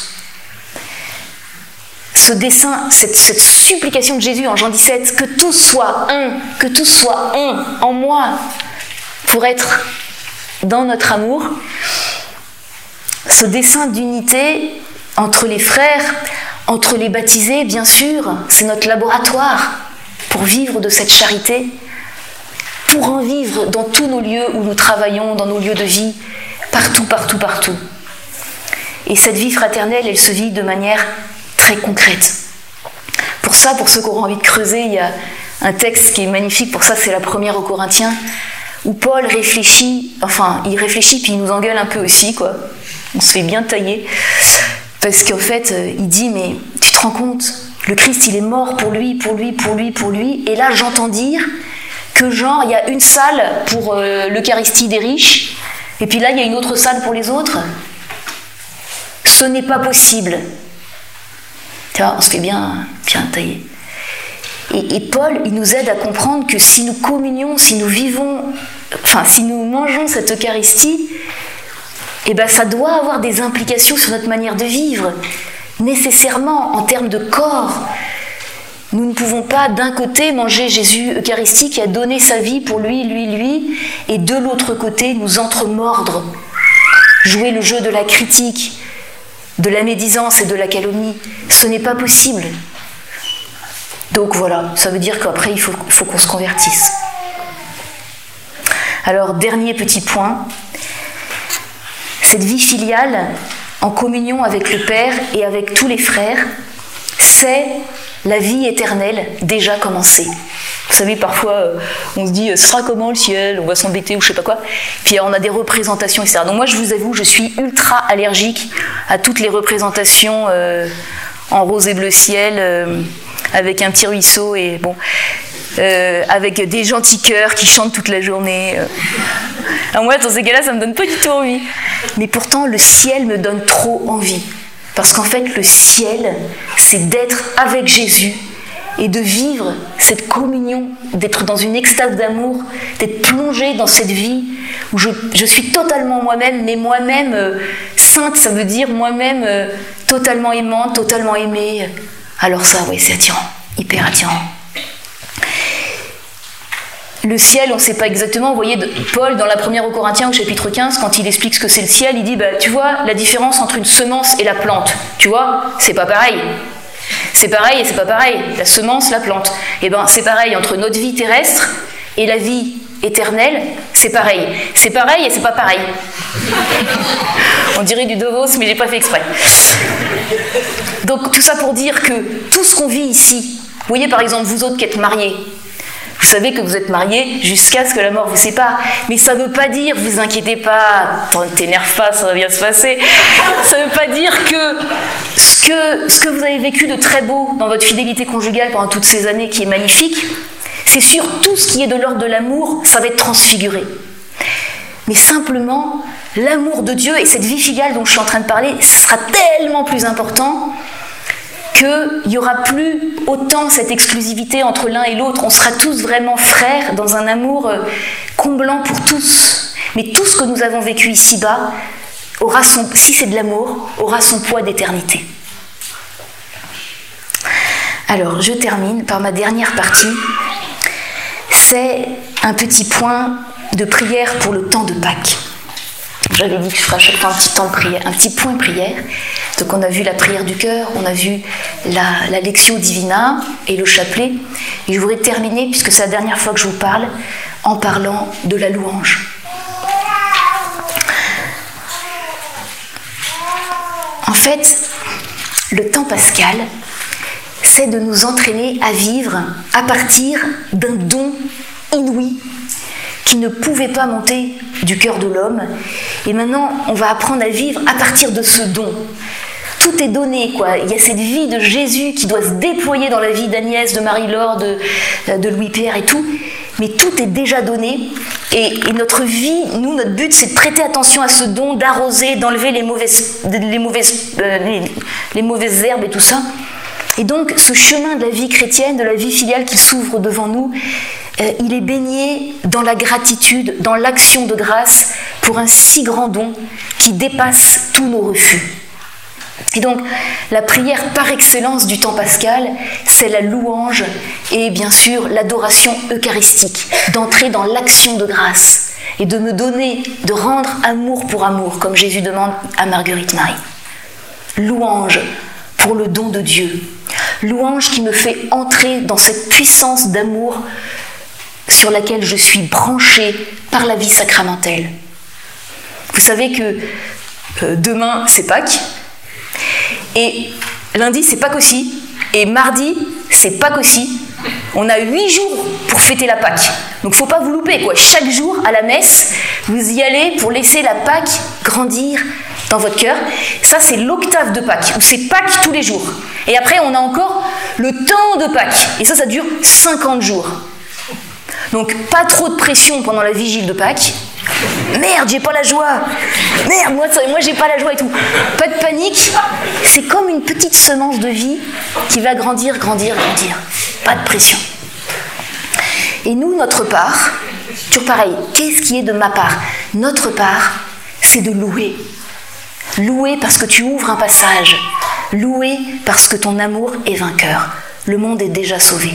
Ce dessein, cette supplication de Jésus en Jean 17, que tous soient un en moi, pour être dans notre amour, ce dessein d'unité entre les frères, entre les baptisés, bien sûr, c'est notre laboratoire pour vivre de cette charité, pour en vivre dans tous nos lieux où nous travaillons, dans nos lieux de vie, partout. Et cette vie fraternelle, elle se vit de manière très concrète. Pour ça, pour ceux qui auront envie de creuser, il y a un texte qui est magnifique, pour ça c'est la première aux Corinthiens, où Paul réfléchit, il réfléchit puis il nous engueule un peu aussi, quoi. On se fait bien tailler, parce qu'en fait, il dit, mais tu te rends compte, le Christ il est mort pour lui, et là j'entends dire que genre, il y a une salle pour l'Eucharistie des riches, et puis là il y a une autre salle pour les autres. Ce n'est pas possible. Tu vois, on se fait bien tailler. Et Paul, il nous aide à comprendre que si nous communions, si nous mangeons cette Eucharistie, eh ben ça doit avoir des implications sur notre manière de vivre, nécessairement en termes de corps. Nous ne pouvons pas d'un côté manger Jésus Eucharistie qui a donné sa vie pour lui, et de l'autre côté nous entremordre, jouer le jeu de la critique, de la médisance et de la calomnie. Ce n'est pas possible. Donc voilà, ça veut dire qu'après, il faut qu'on se convertisse. Alors, dernier petit point, cette vie filiale, en communion avec le Père et avec tous les frères, c'est la vie éternelle déjà commencée. Vous savez, parfois, on se dit « ce sera comment le ciel ? On va s'embêter » ou je sais pas quoi. Puis on a des représentations, etc. Donc moi, je vous avoue, je suis ultra allergique à toutes les représentations en rose et bleu ciel, avec un petit ruisseau et bon, avec des gentils chœurs qui chantent toute la journée. Alors moi, dans ces cas-là, ça me donne pas du tout envie. Mais pourtant, le ciel me donne trop envie. Parce qu'en fait, le ciel, c'est d'être avec Jésus et de vivre cette communion, d'être dans une extase d'amour, d'être plongé dans cette vie où je suis totalement moi-même, mais moi-même sainte, ça veut dire moi-même totalement aimante, totalement aimée. Alors ça, oui, c'est attirant, hyper attirant. Le ciel, on ne sait pas exactement. Vous voyez, Paul, dans la première aux Corinthiens, au chapitre 15, quand il explique ce que c'est le ciel, il dit, tu vois, la différence entre une semence et la plante, tu vois, c'est pas pareil. C'est pareil et c'est pas pareil. La semence, la plante. Eh bien, c'est pareil entre notre vie terrestre et la vie éternelle, c'est pareil. C'est pareil et c'est pas pareil. On dirait du Davos, mais j'ai pas fait exprès. Donc, tout ça pour dire que tout ce qu'on vit ici, vous voyez par exemple, vous autres qui êtes mariés, vous savez que vous êtes mariés jusqu'à ce que la mort vous sépare. Mais ça ne veut pas dire, vous inquiétez pas, t'énerve pas, ça va bien se passer. Ça ne veut pas dire que ce que vous avez vécu de très beau dans votre fidélité conjugale pendant toutes ces années, qui est magnifique, c'est sûr, tout ce qui est de l'ordre de l'amour, ça va être transfiguré. Mais simplement, l'amour de Dieu et cette vie filiale dont je suis en train de parler, ce sera tellement plus important qu'il n'y aura plus autant cette exclusivité entre l'un et l'autre. On sera tous vraiment frères dans un amour comblant pour tous. Mais tout ce que nous avons vécu ici-bas, si c'est de l'amour, aura son poids d'éternité. Alors, je termine par ma dernière partie. C'est un petit point de prière pour le temps de Pâques. J'avais dit que je ferais à chaque fois un petit temps de prière, un petit point de prière. Donc on a vu la prière du cœur, on a vu la Lectio Divina et le chapelet. Et je voudrais terminer, puisque c'est la dernière fois que je vous parle, en parlant de la louange. En fait, le temps pascal, c'est de nous entraîner à vivre à partir d'un don inouï qui ne pouvait pas monter du cœur de l'homme. Et maintenant, on va apprendre à vivre à partir de ce don. Tout est donné, quoi. Il y a cette vie de Jésus qui doit se déployer dans la vie d'Agnès, de Marie-Laure, de Louis-Pierre et tout. Mais tout est déjà donné. Et notre vie, nous, notre but, c'est de prêter attention à ce don, d'arroser, d'enlever les mauvaises herbes et tout ça. Et donc, ce chemin de la vie chrétienne, de la vie filiale qui s'ouvre devant nous, il est baigné dans la gratitude, dans l'action de grâce pour un si grand don qui dépasse tous nos refus. Et donc, la prière par excellence du temps pascal, c'est la louange et bien sûr l'adoration eucharistique, d'entrer dans l'action de grâce et de me donner, de rendre amour pour amour, comme Jésus demande à Marguerite Marie. Louange pour le don de Dieu. Louange qui me fait entrer dans cette puissance d'amour sur laquelle je suis branchée par la vie sacramentelle. Vous savez que demain, c'est Pâques, et lundi, c'est Pâques aussi, et mardi, c'est Pâques aussi. On a 8 jours pour fêter la Pâques. Donc, il ne faut pas vous louper, quoi. Chaque jour, à la messe, vous y allez pour laisser la Pâques grandir dans votre cœur. Ça, c'est l'octave de Pâques, où c'est Pâques tous les jours. Et après, on a encore le temps de Pâques. Et ça dure 50 jours. Donc, pas trop de pression pendant la vigile de Pâques. Merde, j'ai pas la joie. Merde, moi j'ai pas la joie et tout. Pas de panique. C'est comme une petite semence de vie qui va grandir, grandir, grandir. Pas de pression. Et nous, notre part, toujours pareil, qu'est-ce qui est de ma part? Notre part, c'est de louer. Louer parce que tu ouvres un passage. Louer parce que ton amour est vainqueur. Le monde est déjà sauvé.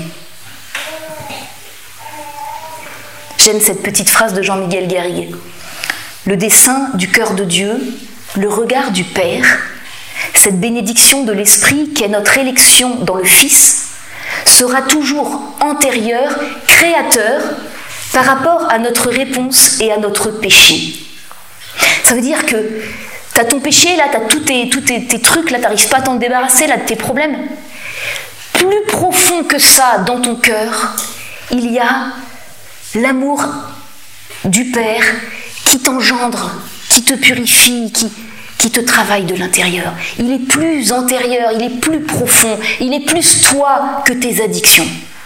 J'aime cette petite phrase de Jean-Miguel Garrigue. Le dessein du cœur de Dieu, le regard du Père, cette bénédiction de l'Esprit qui est notre élection dans le Fils, sera toujours antérieur, créateur, par rapport à notre réponse et à notre péché. Ça veut dire que tu as ton péché, là, tu as tous tes trucs, là, tu n'arrives pas à t'en débarrasser, là, de tes problèmes. Plus profond que ça, dans ton cœur, il y a l'amour du Père qui t'engendre, qui te purifie, qui te travaille de l'intérieur. Il est plus antérieur, il est plus profond, il est plus toi que tes addictions.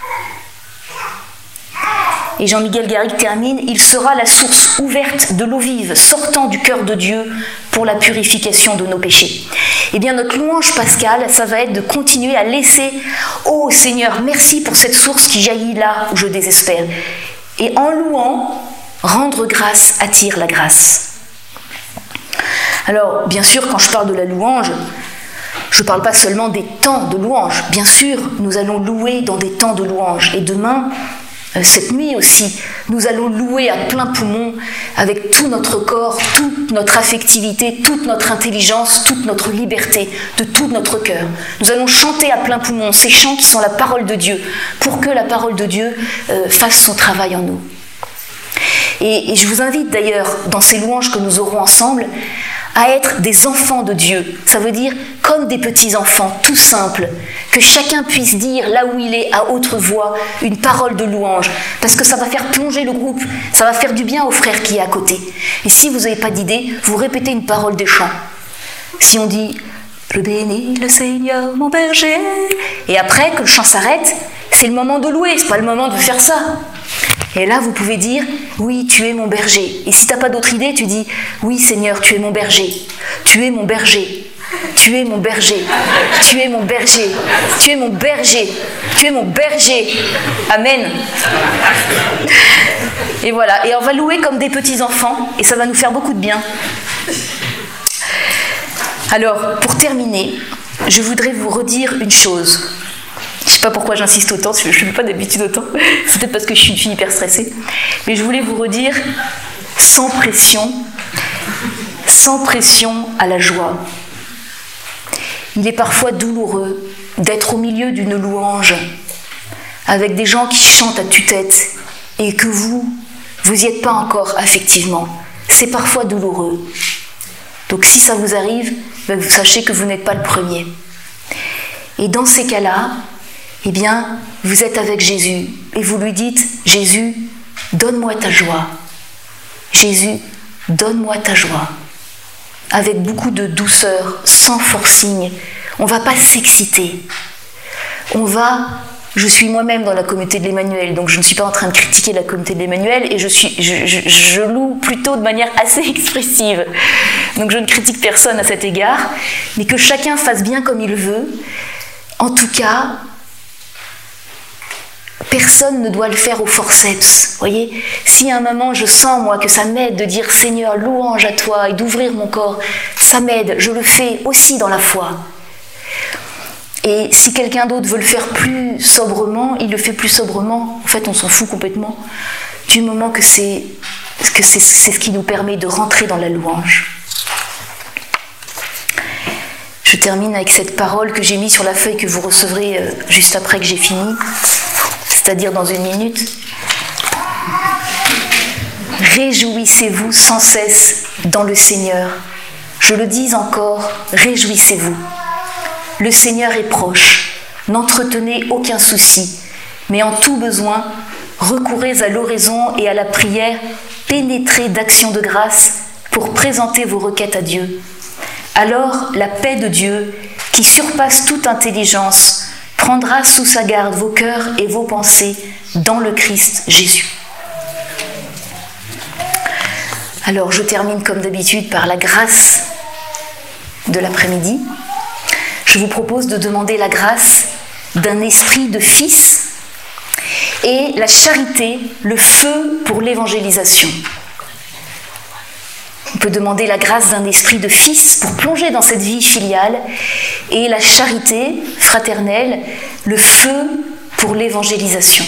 Et Jean-Miguel Garrigue termine, il sera la source ouverte de l'eau vive sortant du cœur de Dieu pour la purification de nos péchés. Eh bien, notre louange pascale, ça va être de continuer à laisser « Oh Seigneur, merci pour cette source qui jaillit là où je désespère. » Et en louant, rendre grâce attire la grâce. Alors, bien sûr, quand je parle de la louange, je ne parle pas seulement des temps de louange. Bien sûr, nous allons louer dans des temps de louange. Et demain, cette nuit aussi, nous allons louer à plein poumon avec tout notre corps, toute notre affectivité, toute notre intelligence, toute notre liberté, de tout notre cœur. Nous allons chanter à plein poumon ces chants qui sont la parole de Dieu, pour que la parole de Dieu fasse son travail en nous. Et je vous invite d'ailleurs, dans ces louanges que nous aurons ensemble, à être des enfants de Dieu. Ça veut dire comme des petits-enfants, tout simples, que chacun puisse dire là où il est, à haute voix, une parole de louange, parce que ça va faire plonger le groupe, ça va faire du bien au frère qui est à côté. Et si vous n'avez pas d'idée, vous répétez une parole des chants. Si on dit « Je bénis le Seigneur, mon berger », et après que le chant s'arrête, c'est le moment de louer, c'est pas le moment de faire ça. Et là, vous pouvez dire « Oui, tu es mon berger ». Et si tu n'as pas d'autre idée, tu dis « Oui, Seigneur, tu es mon berger. Tu es mon berger. Tu es mon berger. Tu es mon berger. Tu es mon berger. Tu es mon berger. Amen. » Et voilà. Et on va louer comme des petits-enfants. Et ça va nous faire beaucoup de bien. Alors, pour terminer, je voudrais vous redire une chose. Je ne sais pas pourquoi j'insiste autant, je ne fais pas d'habitude autant. C'est peut-être parce que je suis une fille hyper stressée. Mais je voulais vous redire, sans pression à la joie. Il est parfois douloureux d'être au milieu d'une louange, avec des gens qui chantent à tue-tête, et que vous n'y êtes pas encore affectivement. C'est parfois douloureux. Donc si ça vous arrive, vous sachez que vous n'êtes pas le premier. Et dans ces cas-là, eh bien, vous êtes avec Jésus et vous lui dites « Jésus, donne-moi ta joie. Jésus, donne-moi ta joie. » Avec beaucoup de douceur, sans forcing. On ne va pas s'exciter. Je suis moi-même dans la communauté de l'Emmanuel, donc je ne suis pas en train de critiquer la communauté de l'Emmanuel et je loue plutôt de manière assez expressive. Donc je ne critique personne à cet égard, mais que chacun fasse bien comme il veut. En tout cas, personne ne doit le faire au forceps, voyez. Si à un moment je sens moi que ça m'aide de dire Seigneur, louange à toi et d'ouvrir mon corps, ça m'aide, je le fais aussi dans la foi. Et si quelqu'un d'autre veut le faire plus sobrement, il le fait plus sobrement. En fait, on s'en fout complètement du moment que c'est ce qui nous permet de rentrer dans la louange. Je termine avec cette parole que j'ai mise sur la feuille que vous recevrez juste après que j'ai fini, c'est-à-dire dans 1 minute. Réjouissez-vous sans cesse dans le Seigneur. Je le dis encore, réjouissez-vous. Le Seigneur est proche. N'entretenez aucun souci, mais en tout besoin, recourez à l'oraison et à la prière, pénétrez d'actions de grâce pour présenter vos requêtes à Dieu. Alors la paix de Dieu, qui surpasse toute intelligence, prendra sous sa garde vos cœurs et vos pensées dans le Christ Jésus. Alors je termine comme d'habitude par la grâce de l'après-midi. Je vous propose de demander la grâce d'un esprit de fils et la charité, le feu pour l'évangélisation. On peut demander la grâce d'un esprit de fils pour plonger dans cette vie filiale et la charité fraternelle, le feu pour l'évangélisation.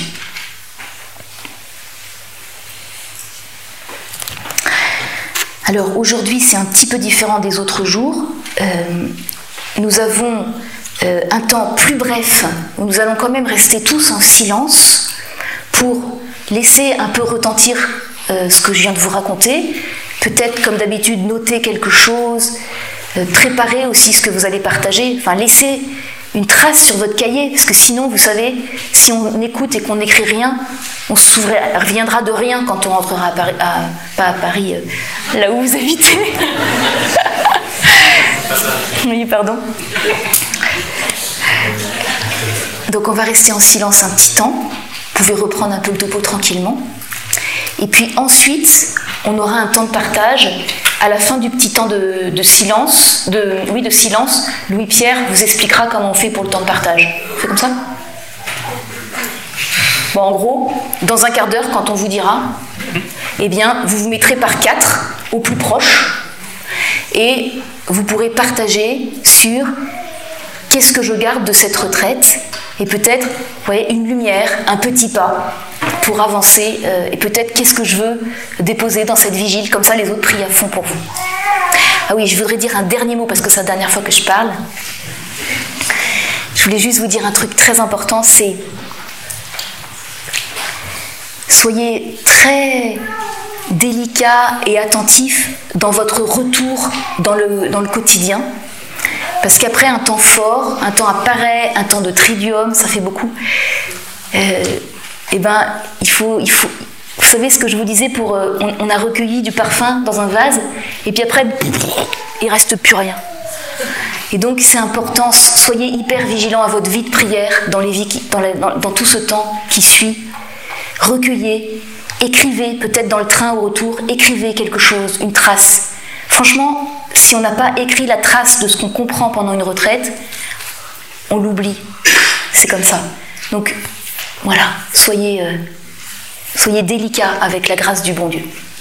Alors aujourd'hui c'est un petit peu différent des autres jours. nous avons un temps plus bref où nous allons quand même rester tous en silence pour laisser un peu retentir ce que je viens de vous raconter. Peut-être, comme d'habitude, noter quelque chose, préparer aussi ce que vous allez partager, enfin laisser une trace sur votre cahier, parce que sinon, vous savez, si on écoute et qu'on n'écrit rien, on se reviendra de rien quand on rentrera à Paris, pas à Paris, là où vous habitez. Oui, pardon. Donc on va rester en silence un petit temps. Vous pouvez reprendre un peu le topo tranquillement. Et puis ensuite, on aura un temps de partage. À la fin du petit temps de silence, de silence, Louis-Pierre vous expliquera comment on fait pour le temps de partage. On fait comme ça ? Bon, en gros, dans un quart d'heure, quand on vous dira, eh bien, vous vous mettrez par 4 au plus proche et vous pourrez partager sur qu'est-ce que je garde de cette retraite et peut-être, vous voyez, une lumière, un petit pas pour avancer et peut-être qu'est-ce que je veux déposer dans cette vigile, comme ça les autres prient à fond pour vous. Ah oui, je voudrais dire un dernier mot parce que c'est la dernière fois que je parle. Je voulais juste vous dire un truc très important, c'est soyez très délicat et attentif dans votre retour dans le quotidien. Parce qu'après un temps fort, un temps à pareil, un temps de triduum, ça fait beaucoup. Eh ben, il faut. Vous savez ce que je vous disais on a recueilli du parfum dans un vase, et puis après, il reste plus rien. Et donc c'est important, soyez hyper vigilants à votre vie de prière dans tout ce temps qui suit. Recueillez, écrivez, peut-être dans le train au retour, écrivez quelque chose, une trace. Franchement, si on n'a pas écrit la trace de ce qu'on comprend pendant une retraite, on l'oublie. C'est comme ça. Donc, voilà, soyez délicats avec la grâce du bon Dieu.